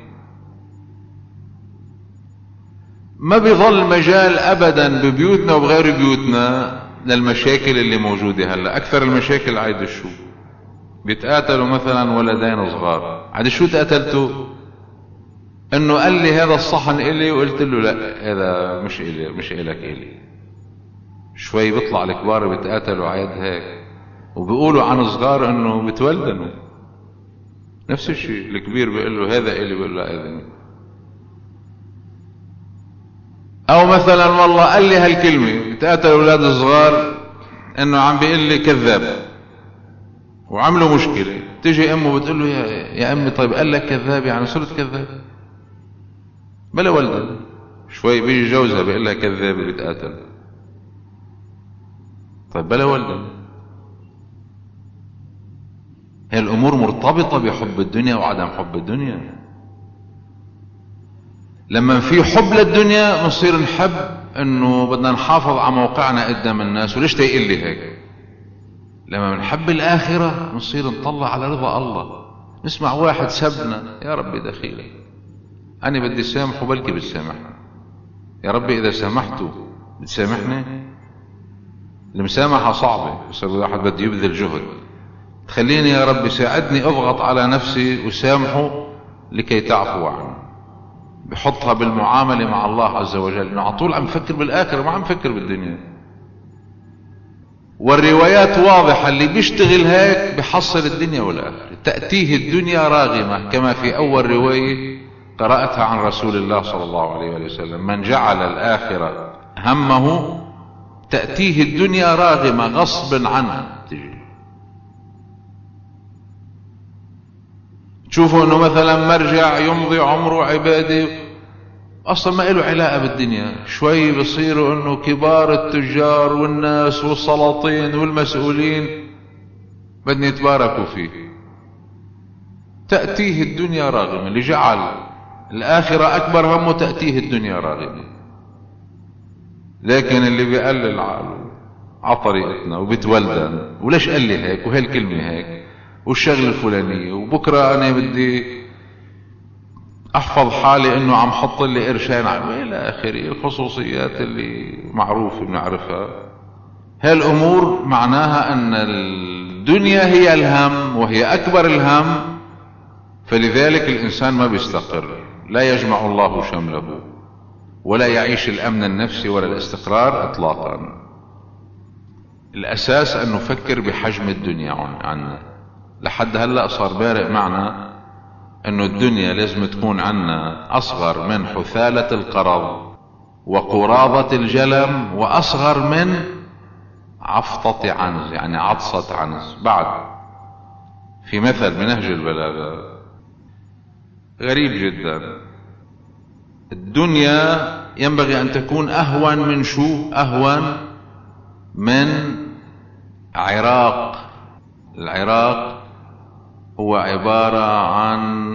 ما بيظل مجال ابدا ببيوتنا وبغير بيوتنا للمشاكل اللي موجودة هلا. اكثر المشاكل عايد شو؟ بيتقاتلوا مثلا ولدين صغار، عاد شو تقاتلتوا؟ انه قال لي هذا الصحن الي، وقلت له لا هذا مش الي، مش الك الي. شوي بيطلع الكبار بيتقاتلوا عايد هيك، وبيقولوا عن الصغار انه بتولدنوا. نفس الشيء الكبير بيقول له هذا الي، بيقول له هذا. او مثلا والله قال لي هالكلمة، بتقاتل اولاد الصغار انه عم بيقول لي كذاب، وعملوا مشكلة، تيجي امه بتقول له يا, يا امي طيب قال لك كذاب يعني صرت كذاب؟ بلا ولد. شوي بيجي جوزها بيقول لها كذاب بيتقاتل، طيب بلا ولد. هي الامور مرتبطة بحب الدنيا وعدم حب الدنيا. لما في حب للدنيا بنصير نحب انه بدنا نحافظ على موقعنا قدام الناس، وليش تيقل لي هيك؟ لما بنحب الاخرة بنصير نطلع على رضا الله. نسمع واحد سبنا، يا ربي دخيلك، انا بدي سامحه بلكي بتسامحني. يا ربي اذا سامحته بتسامحني؟ المسامحة صعبة، بس الواحد بده يبذل جهد. تخليني يا ربي ساعدني اضغط على نفسي وسامحه لكي تعفو عنه. بحطها بالمعاملة مع الله عز وجل، انه على طول عم فكر بالاخرة ما عم فكر بالدنيا. والروايات واضحة، اللي بيشتغل هيك بحصل الدنيا والاخرة. تأتيه الدنيا راغمة، كما في اول رواية قرأتها عن رسول الله صلى الله عليه وسلم: من جعل الاخرة همه تأتيه الدنيا راغمة غصب عنه تجي. تشوفوا انه مثلا مرجع يمضي عمره عبادة اصلا ما له علاقة بالدنيا، شوي بصيروا انه كبار التجار والناس والسلاطين والمسؤولين بدهم يتباركوا فيه. تأتيه الدنيا راغمة، اللي جعل الآخرة أكبر همه تأتيه الدنيا راغمة. لكن اللي بيقلل عقله على طريقتنا وبتولدن، وليش قال لي هيك وهالكلمة هيك والشغل الفلانية، وبكرة أنا بدي أحفظ حالي إنه عم حط لي قرشين إلى آخره، الخصوصيات اللي معروف بنعرفها. هالأمور معناها أن الدنيا هي الهم وهي أكبر الهم، فلذلك الإنسان ما بيستقر، لا يجمع الله شمله، ولا يعيش الأمن النفسي ولا الاستقرار إطلاقا. الأساس أن نفكر بحجم الدنيا عنا. لحد هلأ صار بارق معنا أنه الدنيا لازم تكون عنا أصغر من حثالة القرض وقراضة الجلم، وأصغر من عفطة عنز، يعني عطسة عنز. بعد في مثل بنهج البلاغة غريب جدا: الدنيا ينبغي أن تكون أهون من شو؟ أهون من عراق. العراق هو عبارة عن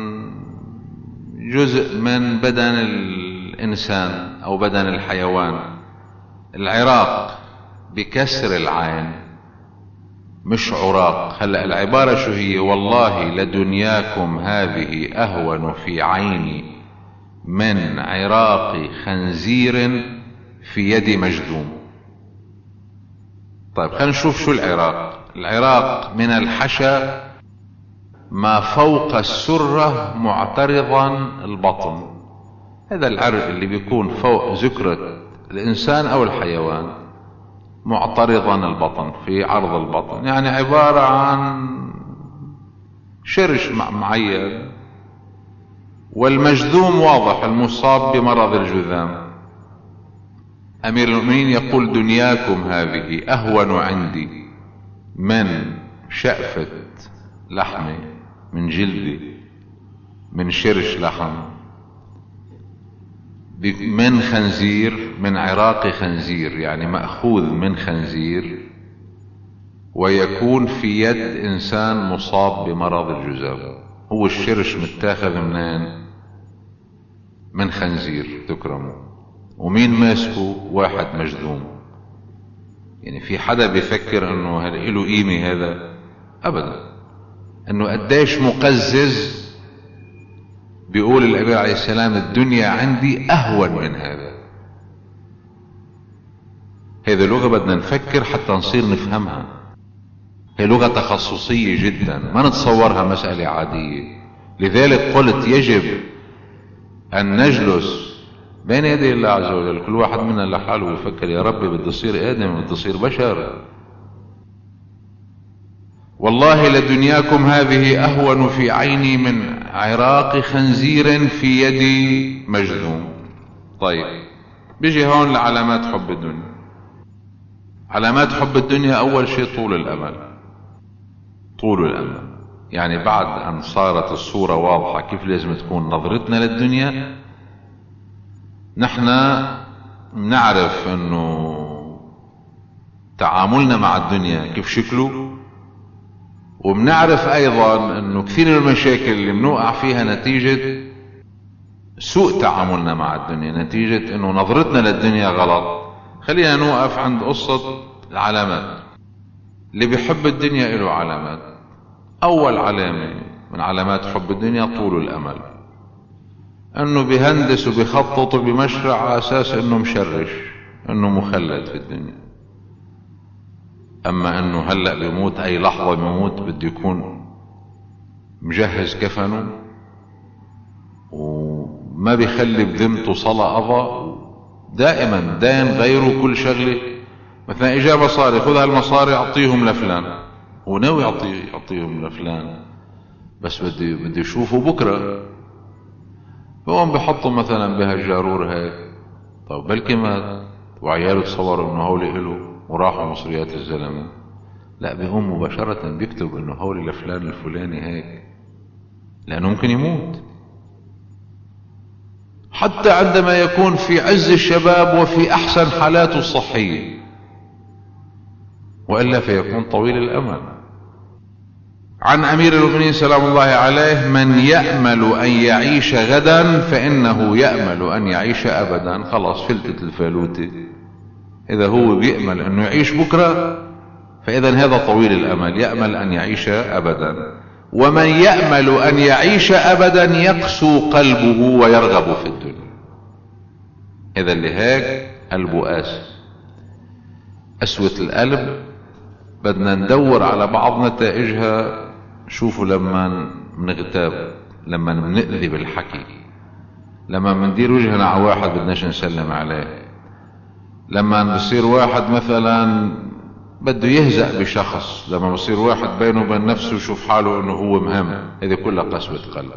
جزء من بدن الإنسان أو بدن الحيوان. العراق بكسر العين مش عراق. هلأ العبارة شو هي؟ والله لدنياكم هذه أهون في عيني من عراق خنزير في يد مجذوم. طيب خلينا نشوف شو العراق. العراق من الحشا ما فوق السرة معترضا البطن. هذا العرق اللي بيكون فوق ذكرة الإنسان أو الحيوان معترضا البطن، في عرض البطن، يعني عبارة عن شرش معين. والمجذوم واضح، المصاب بمرض الجذام. أمير المؤمنين يقول: دنياكم هذه أهون عندي من شأفة لحمة، من جلدي، من شرش لحم، من خنزير، من عراق خنزير، يعني مأخوذ من خنزير، ويكون في يد إنسان مصاب بمرض الجذام. هو الشرش متاخذ منين؟ من خنزير تكرمه. ومين ماسكه؟ واحد مجذوم. يعني في حدا بيفكر انه هل له قيمة هذا؟ ابدا. انه قديش مقزز. بيقول النبي عليه السلام: الدنيا عندي اهون من هذا. هذه لغة بدنا نفكر حتى نصير نفهمها. هي لغة تخصصية جدا، ما نتصورها مسألة عادية. لذلك قلت يجب ان نجلس بين يدي الله عز وجل، كل واحد منا لحاله ويفكر: يا ربي بدي اصير ادم، بدي اصير بشر. والله لدنياكم هذه اهون في عيني من عراق خنزير في يدي مجذوم. طيب، بيجي هون لعلامات حب الدنيا. علامات حب الدنيا: اول شيء طول الامل. طول الامل يعني بعد ان صارت الصورة واضحة كيف لازم تكون نظرتنا للدنيا، نحن نعرف انه تعاملنا مع الدنيا كيف شكله، وبنعرف ايضا انه كثير من المشاكل اللي بنوقع فيها نتيجة سوء تعاملنا مع الدنيا، نتيجة انه نظرتنا للدنيا غلط. خلينا نوقف عند قصة العلامات. اللي بيحب الدنيا له علامات. اول علامة من علامات حب الدنيا طول الامل، انه بيهندس وبيخطط وبيمشرع على اساس انه مشرش، انه مخلد في الدنيا. اما انه هلأ بيموت اي لحظة بيموت، بده يكون مجهز كفنه وما بيخلي بذمته صلاة اضى، دائما داين غيره كل شغلة. مثلا اجا مصاري، خذ هالمصاري اعطيهم لفلان، هو ناوي يعطي يعطيهم لفلان بس بده بده يشوفه بكره، فهم بحطوا مثلا بهالجارور هيك. طب بلكي مات وعياله تصوروا انه هولي إله وراحوا مصريات الزلمه. لا، بهم مباشره بيكتب انه هولي لفلان الفلاني هيك، لانه ممكن يموت. حتى عندما يكون في عز الشباب وفي احسن حالاته الصحيه، والا فيكون طويل الامل. عن امير المؤمنين سلام الله عليه: من يأمل ان يعيش غدا فانه يأمل ان يعيش ابدا. خلاص فلتت الفالوتة. اذا هو بيأمل انه يعيش بكرة فاذا هذا طويل الامل، يأمل ان يعيش ابدا. ومن يأمل ان يعيش ابدا يقسو قلبه ويرغب في الدنيا. اذا اللي هيك قلبه قاسي. قسوة القلب بدنا ندور على بعض نتائجها. شوفوا لما منغتاب، لما منأذي بالحكي، لما مندير وجهنا على واحد بدناش نسلم عليه، لما بصير واحد مثلا بده يهزأ بشخص، لما بصير واحد بينه وبين نفسه يشوف حاله انه هو مهم. هذه كلها قسوة قلب.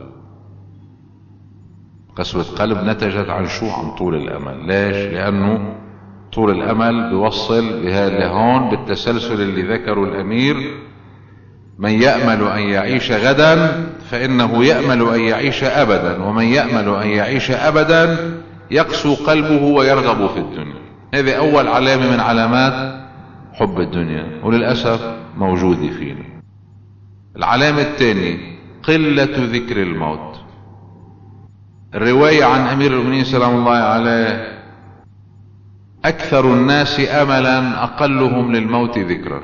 قسوة قلب نتجت عن شو؟ عن طول الامل. ليش؟ لانه طول الامل بيوصل لهون بالتسلسل اللي ذكره الامير: من يأمل ان يعيش غدا فانه يأمل ان يعيش ابدا، ومن يأمل ان يعيش ابدا يقسو قلبه ويرغب في الدنيا. هذه اول علامة من علامات حب الدنيا، وللأسف موجودة فينا. العلامة الثانية قلة ذكر الموت. الرواية عن امير المؤمنين سلام الله عليه: اكثر الناس املا اقلهم للموت ذكرا.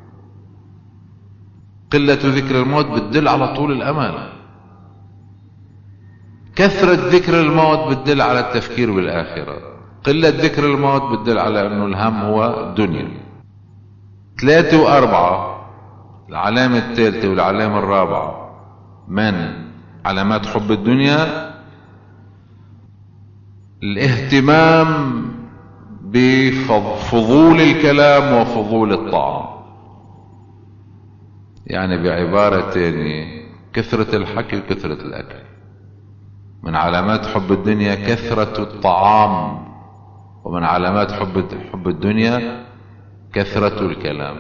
قلة ذكر الموت بتدل على طول الامل. كثرة ذكر الموت بتدل على التفكير بالاخرة. قلة ذكر الموت بتدل على انه الهم هو الدنيا. ثلاثة واربعة، العلامة الثالثة والعلامة الرابعة: من علامات حب الدنيا الاهتمام بفضول الكلام وفضول الطعام. يعني بعبارة تانية كثرة الحكي وكثرة الأكل. من علامات حب الدنيا كثرة الطعام، ومن علامات حب حب الدنيا كثرة الكلام.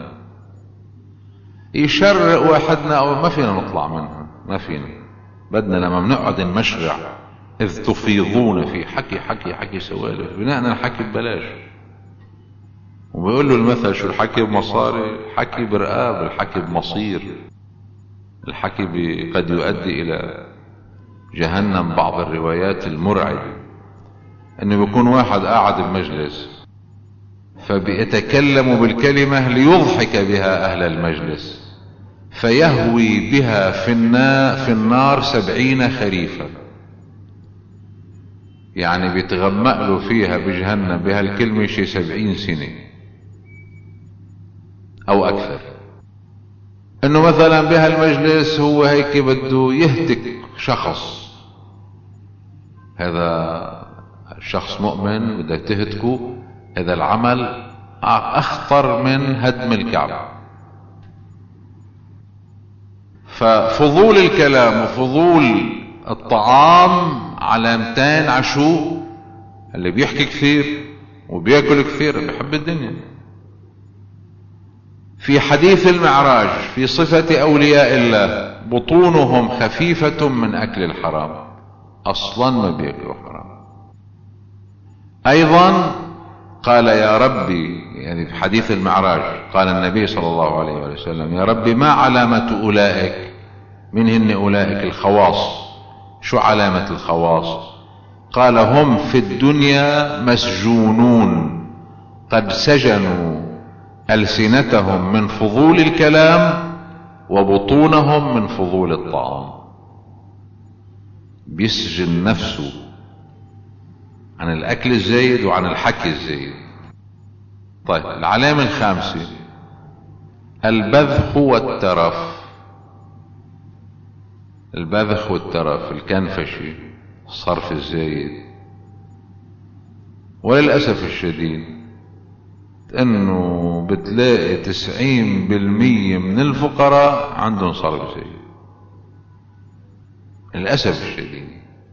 يشرق واحدنا أو ما فينا نطلع منها، ما فينا. بدنا لما بنقعد نمشرع إذ تفيضون في حكي حكي حكي سوالف، بناء الحكي ببلاش. وبيقول له المثل شو الحكي بمصاري؟ الحكي برقاب، الحكي بمصير، الحكي قد يؤدي إلى جهنم. بعض الروايات المرعبة انه بيكون واحد قاعد بمجلس فبيتكلم بالكلمة ليضحك بها اهل المجلس، فيهوي بها في النار, في النار سبعين خريفا. يعني بيتغمق له فيها بجهنم بهالكلمة شي سبعين سنة او اكثر. انه مثلا بهالمجلس هو هيك بده يهتك شخص، هذا الشخص مؤمن بدك تهتكه، هذا العمل اخطر من هدم الكعبة. ففضول الكلام وفضول الطعام علامتين عشو. اللي بيحكي كثير وبياكل كثير بيحب الدنيا. في حديث المعراج في صفة أولياء الله بطونهم خفيفة من أكل الحرام، أصلا ما بيأكلوا حرام. أيضا قال يا ربي، يعني في حديث المعراج قال النبي صلى الله عليه وسلم يا ربي ما علامة أولئك؟ من هن أولئك؟ الخواص. شو علامة الخواص؟ قال هم في الدنيا مسجونون قد سجنوا ألسنتهم من فضول الكلام وبطونهم من فضول الطعام. بيسجن نفسه عن الأكل الزايد وعن الحكي الزايد. طيب العلامة الخامسة البذخ والترف. البذخ والترف، الكنفشي، الصرف الزايد. وللأسف الشديد انه بتلاقي تسعين بالمية من الفقراء عندهم صرف زايد، للأسف الشديد.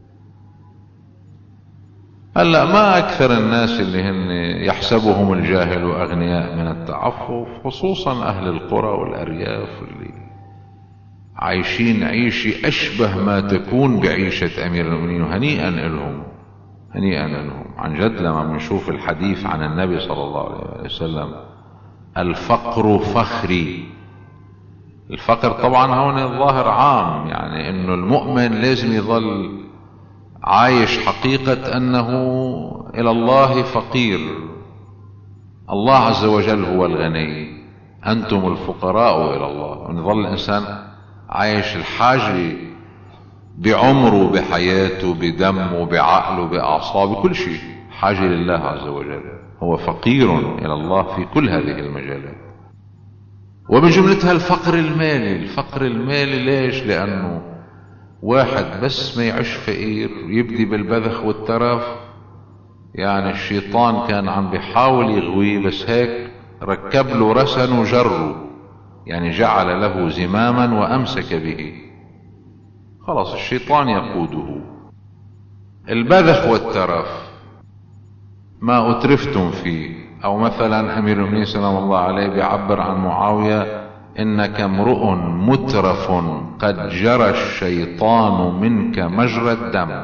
هلا ما اكثر الناس اللي هن يحسبهم الجاهل اغنياء من التعفف، خصوصا اهل القرى والارياف اللي عايشين عيشة اشبه ما تكون بعيشة امير المؤمنين. هنيئا لهم، هنيئا لهم عن جد. لما بنشوف الحديث عن النبي صلى الله عليه وسلم الفقر فخري. الفقر طبعا هون الظاهر عام، يعني انه المؤمن لازم يظل عايش حقيقة انه الى الله فقير. الله عز وجل هو الغني، انتم الفقراء الى الله. ونظل الانسان عايش الحاجة بعمره، بحياته، بدمه، بعقله، باعصابه، كل شيء حاجة لله عز وجل. هو فقير الى الله في كل هذه المجالات. ومن جملتها الفقر المالي. الفقر المالي ليش؟ لانه واحد بس ما يعيش فقير يبدي بالبذخ والترف. يعني الشيطان كان عم بيحاول يغويه، بس هيك ركب له رسن وجره، يعني جعل له زماما وامسك به. خلاص الشيطان يقوده. البذخ والترف ما اترفتم فيه. او مثلا امير المؤمنين سلام الله عليه بيعبر عن معاوية انك امرؤ مترف قد جرى الشيطان منك مجرى الدم.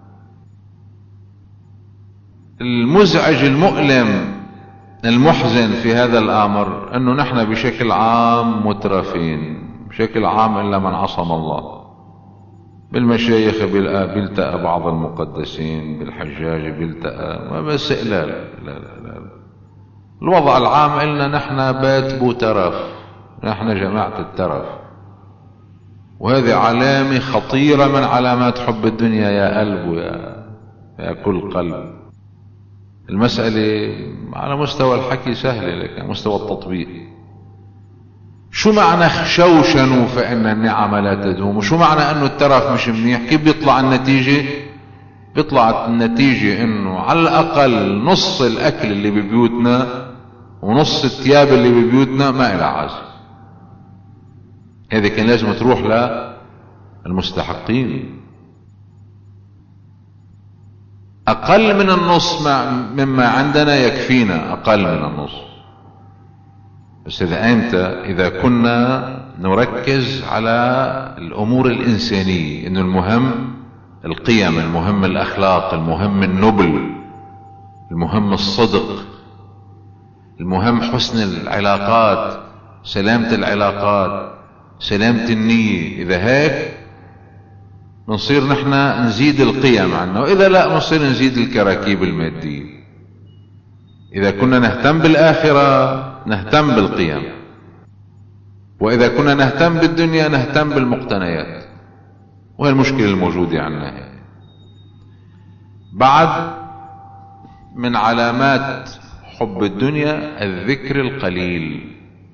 المزعج المؤلم المحزن في هذا الامر انه نحن بشكل عام مترفين، بشكل عام الا من عصم الله. بالمشايخ بيلتقى بعض المقدسين، بالحجاج بيلتقى، ما بس لا لا لا لا. الوضع العام إلنا نحن بات بو ترف، نحن جماعة الترف. وهذه علامة خطيرة من علامات حب الدنيا يا قلب ويا يا كل قلب. المسألة على مستوى الحكي سهلة، لكن مستوى التطبيق شو معنى شوشنوا فإن النعم لا تدوم؟ وشو معنى أنه الترف مش منيح؟ كيف بيطلع النتيجة؟ بيطلع النتيجة أنه على الأقل نص الأكل اللي ببيوتنا ونص الثياب اللي ببيوتنا ما إلها عازة. هذه كان لازم تروح للمستحقين. أقل من النص مما عندنا يكفينا، أقل من النص. بس إذا أنت إذا كنا نركز على الأمور الإنسانية، إنه المهم القيم، المهم الأخلاق، المهم النبل، المهم الصدق، المهم حسن العلاقات، سلامة العلاقات، سلامة النية، إذا هيك بنصير نحن نزيد القيم عنا، وإذا لا بنصير نزيد الكراكيب المادية. إذا كنا نهتم بالآخرة نهتم بالقيم، وإذا كنا نهتم بالدنيا نهتم بالمقتنيات. وهي المشكلة الموجودة عنا. بعد من علامات حب الدنيا الذكر القليل،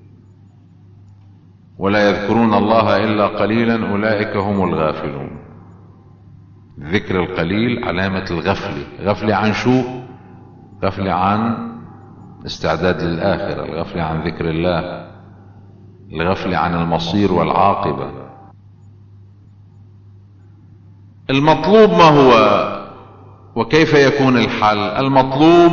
ولا يذكرون الله إلا قليلا أولئك هم الغافلون. الذكر القليل علامة الغفلة. غفلة عن شو؟ غفلة عن استعداد للآخرة، الغفلة عن ذكر الله، الغفلة عن المصير والعاقبة. المطلوب ما هو وكيف يكون الحل؟ المطلوب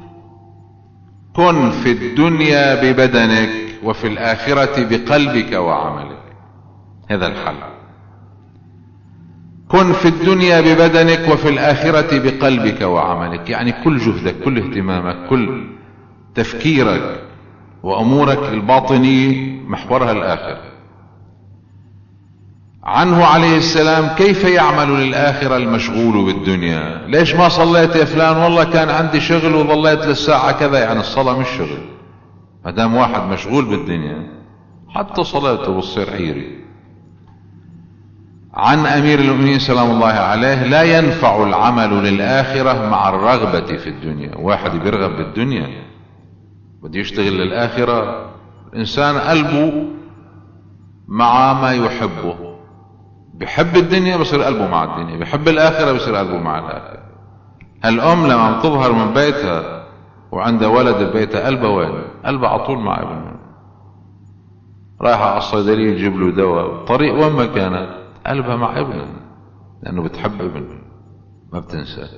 كن في الدنيا ببدنك وفي الآخرة بقلبك وعملك. هذا الحل. كن في الدنيا ببدنك وفي الآخرة بقلبك وعملك، يعني كل جهدك، كل اهتمامك، كل تفكيرك وأمورك الباطنية محورها الآخرة. عنه عليه السلام كيف يعمل للآخرة المشغول بالدنيا؟ ليش ما صليت يا فلان؟ والله كان عندي شغل وظليت للساعة كذا. يعني الصلاة مش شغل. ما دام واحد مشغول بالدنيا حتى صلاته بتصير عيري. عن أمير المؤمنين سلام الله عليه: لا ينفع العمل للآخرة مع الرغبة في الدنيا. واحد بيرغب بالدنيا بده يشتغل للآخرة، الإنسان قلبه مع ما يحبه. بحب الدنيا بصير قلبه مع الدنيا، بحب الآخرة بصير قلبه مع الآخرة. الأم لما تظهر من بيتها وعندها ولد ببيتها قلبها وين؟ قلبها على طول مع ابنها. رايحة على الصيدلية تجيب له دواء، طريق وين ما كانت قلبها مع ابنها، لأنه بتحب ابنها ما بتنسى.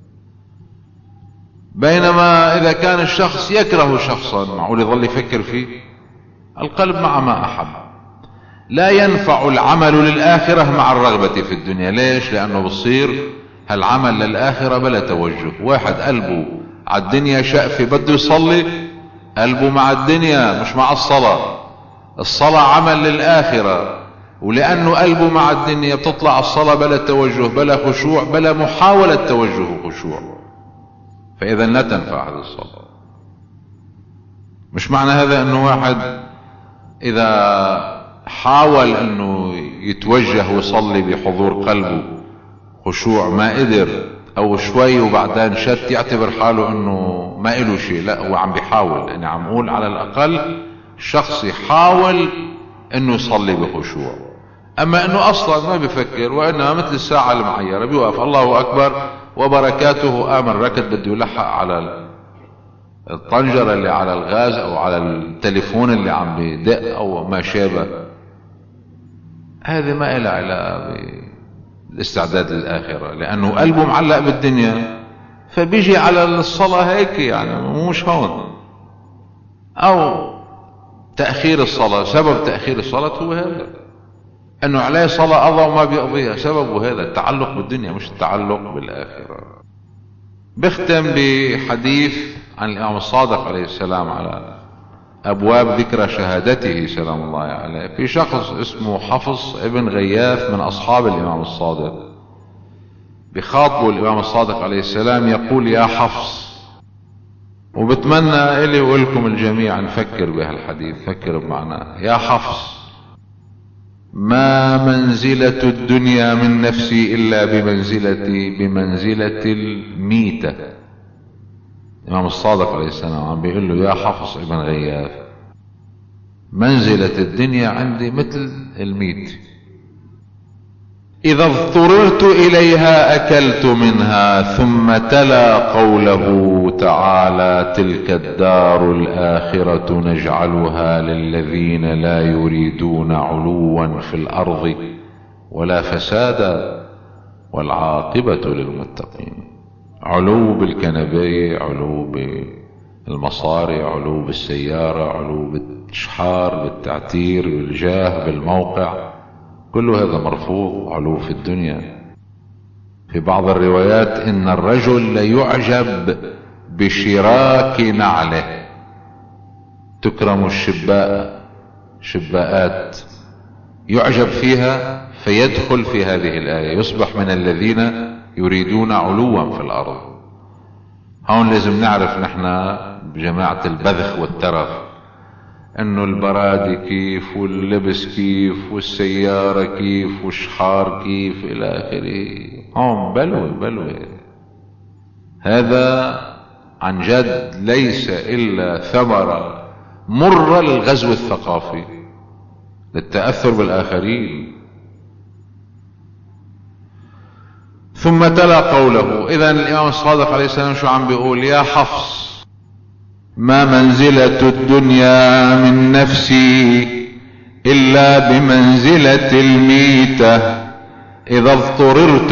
بينما إذا كان الشخص يكره شخصا، معقول يظل يفكر فيه؟ القلب مع ما أحب. لا ينفع العمل للآخرة مع الرغبة في الدنيا. ليش؟ لأنه بصير هالعمل للآخرة بلا توجه. واحد قلبه على الدنيا شقفة بده يصلي، قلبه مع الدنيا مش مع الصلاة. الصلاة عمل للآخرة، ولأنه قلبه مع الدنيا بتطلع الصلاة بلا توجه، بلا خشوع، بلا محاولة توجه وخشوع. فإذا لا تنفع هذه الصلاة. مش معنى هذا أنه واحد إذا حاول أنه يتوجه ويصلي بحضور قلبه خشوع ما قدر، أو شوي وبعدين شت، يعتبر حاله أنه ما إله شيء. لا، هو عم بيحاول. أنا عم أقول على الأقل شخص يحاول أنه يصلي بخشوع. أما أنه أصلا ما بيفكر، وإنما مثل الساعة المعيرة بيوقف الله أكبر وبركاته آمن ركض بده يلحق على الطنجرة اللي على الغاز أو على التليفون اللي عم بيدق أو ما شابه، هذا ما إله علاقة بالاستعداد للآخرة، لأنه قلبه معلق بالدنيا فبيجي على الصلاة هيك، يعني مش هون. أو تأخير الصلاة، سبب تأخير الصلاة هو هذا، أنه عليه صلاة أضع وما بيقضيها، سببه هذا التعلق بالدنيا مش التعلق بالآخرة. بختم بحديث عن الإمام الصادق عليه السلام على أبواب ذكرى شهادته سلام الله عليه. في شخص اسمه حفص ابن غياث من أصحاب الإمام الصادق، بخاطبه الإمام الصادق عليه السلام يقول: يا حفص. وبتمنى إلي وإلكم الجميع نفكر بهالحديث، فكر بمعناه. يا حفص، ما منزلة الدنيا من نفسي إلا بمنزلتي بمنزلة الميتة. الإمام الصادق عليه السلام عم بيقول له: يا حفص ابن غياث، منزلة الدنيا عندي مثل الميت، إذا اضطررت إليها أكلت منها. ثم تلا قوله تعالى: تلك الدار الآخرة نجعلها للذين لا يريدون علوا في الأرض ولا فسادا والعاقبة للمتقين. علو بالكنبية، علو بالمصاري، علو بالسيارة، علو بالإشحار، بالتعتير، بالجاه، بالموقع، كل هذا مرفوض. علو في الدنيا. في بعض الروايات إن الرجل ليعجب بشراك نعله، تكرم الشباء، شباءات يعجب فيها، فيدخل في هذه الآية، يصبح من الذين يريدون علوا في الأرض. هون لازم نعرف نحن بجماعة البذخ والترف انه البرادي كيف، واللبس كيف، والسيارة كيف، والشحار كيف الى اخره. هون بلوى بلوى. هذا عن جد ليس الا ثمرة مرة للغزو الثقافي، للتأثر بالاخرين. ثم تلا قوله. اذا الامام الصادق عليه السلام شو عم بيقول؟ يا حفص، ما منزلة الدنيا من نفسي إلا بمنزلة الميتة، إذا اضطررت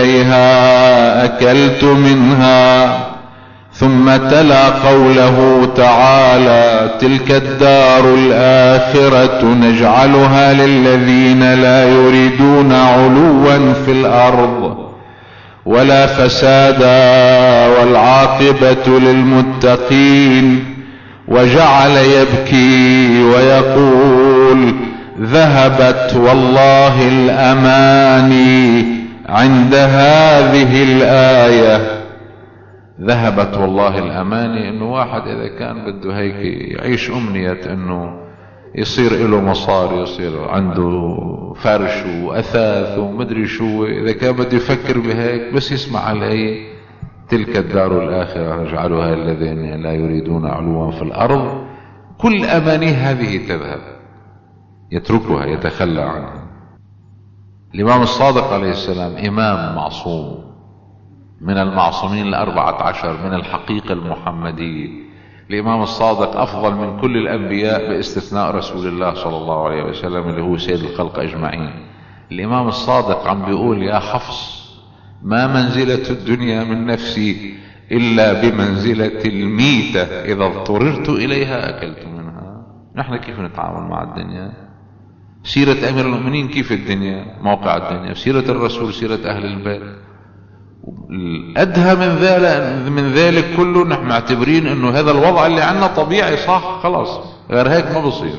إليها أكلت منها. ثم تلا قوله تعالى: تلك الدار الآخرة نجعلها للذين لا يريدون علوا في الأرض ولا فسادا والعاقبة للمتقين. وجعل يبكي ويقول: ذهبت والله الأماني عند هذه الآية. ذهبت والله الأماني، انه واحد اذا كان بده هيك يعيش امنية انه يصير له مصاري، يصير عنده فرش واثاث ومدري شو، اذا كان بده يفكر بهيك بس يسمع عليه تلك الدار الاخرة نجعلها الذين لا يريدون علوا في الارض، كل امانيه هذه تذهب، يتركها، يتخلى عنها. الامام الصادق عليه السلام امام معصوم من المعصومين الاربعة عشر من الحقيقة المحمدية. الامام الصادق افضل من كل الانبياء باستثناء رسول الله صلى الله عليه وسلم اللي هو سيد الخلق اجمعين. الامام الصادق عم بيقول: يا حفص، ما منزلة الدنيا من نفسي الا بمنزلة الميتة، اذا اضطررت اليها اكلت منها. نحن كيف نتعامل مع الدنيا؟ سيرة امير المؤمنين كيف الدنيا، موقع الدنيا، سيرة الرسول، سيرة اهل البيت. الأدهى من ذلك من ذلك كله نحن معتبرين انه هذا الوضع اللي عنا طبيعي، صح، خلاص، غير هيك ما بصير.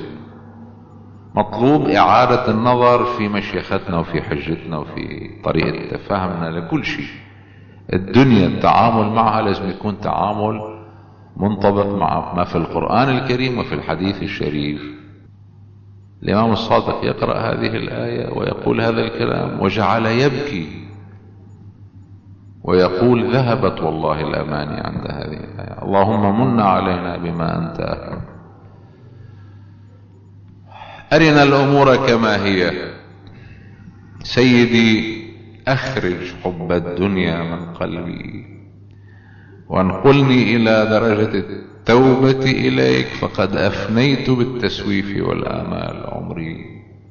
مطلوب إعادة النظر في مشيختنا وفي حجتنا وفي طريقة تفهمنا لكل شيء. الدنيا التعامل معها لازم يكون تعامل منطبق مع ما في القرآن الكريم وفي الحديث الشريف. الإمام الصادق يقرأ هذه الآية ويقول هذا الكلام: وجعل يبكي ويقول: ذهبت والله الأماني عند هذه الآية، اللهم من علينا بما أنت أهل. أرنا الأمور كما هي سيدي، أخرج حب الدنيا من قلبي وانقلني إلى درجة التوبة إليك، فقد أفنيت بالتسويف والآمال عمري.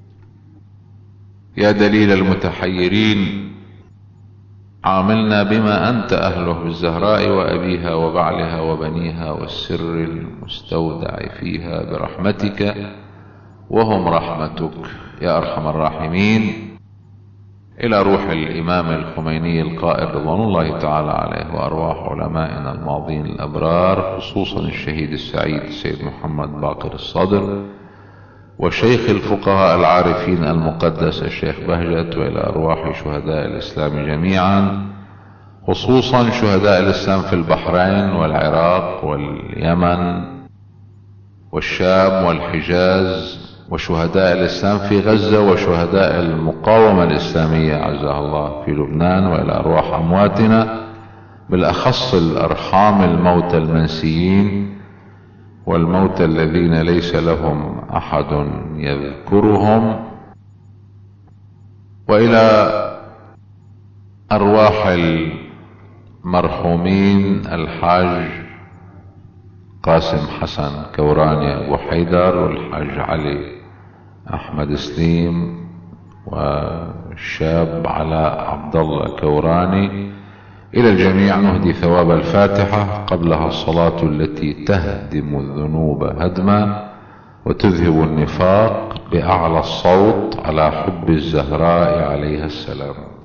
يا دليل المتحيرين، عاملنا بما أنت أهله بالزهراء وأبيها وبعلها وبنيها والسر المستودع فيها برحمتك وهم رحمتك يا أرحم الراحمين. إلى روح الإمام الخميني القائل رضوان الله تعالى عليه وأرواح علمائنا الماضين الأبرار، خصوصا الشهيد السعيد السيد محمد باقر الصدر، وشيخ الفقهاء العارفين المقدس الشيخ بهجت، وإلى أرواح شهداء الإسلام جميعا، خصوصا شهداء الإسلام في البحرين والعراق واليمن والشام والحجاز، وشهداء الإسلام في غزة، وشهداء المقاومة الإسلامية عزها الله في لبنان، وإلى أرواح أمواتنا، بالأخص الأرحام الموتى المنسيين والموتى الذين ليس لهم أحد يذكرهم، وإلى أرواح المرحومين الحاج قاسم حسن كوراني أبو حيدر، والحاج علي أحمد سليم، والشاب علاء عبد الله كوراني. إلى الجميع نهدي ثواب الفاتحة قبلها الصلاة التي تهدم الذنوب هدما وتذهب النفاق بأعلى الصوت على حب الزهراء عليها السلام.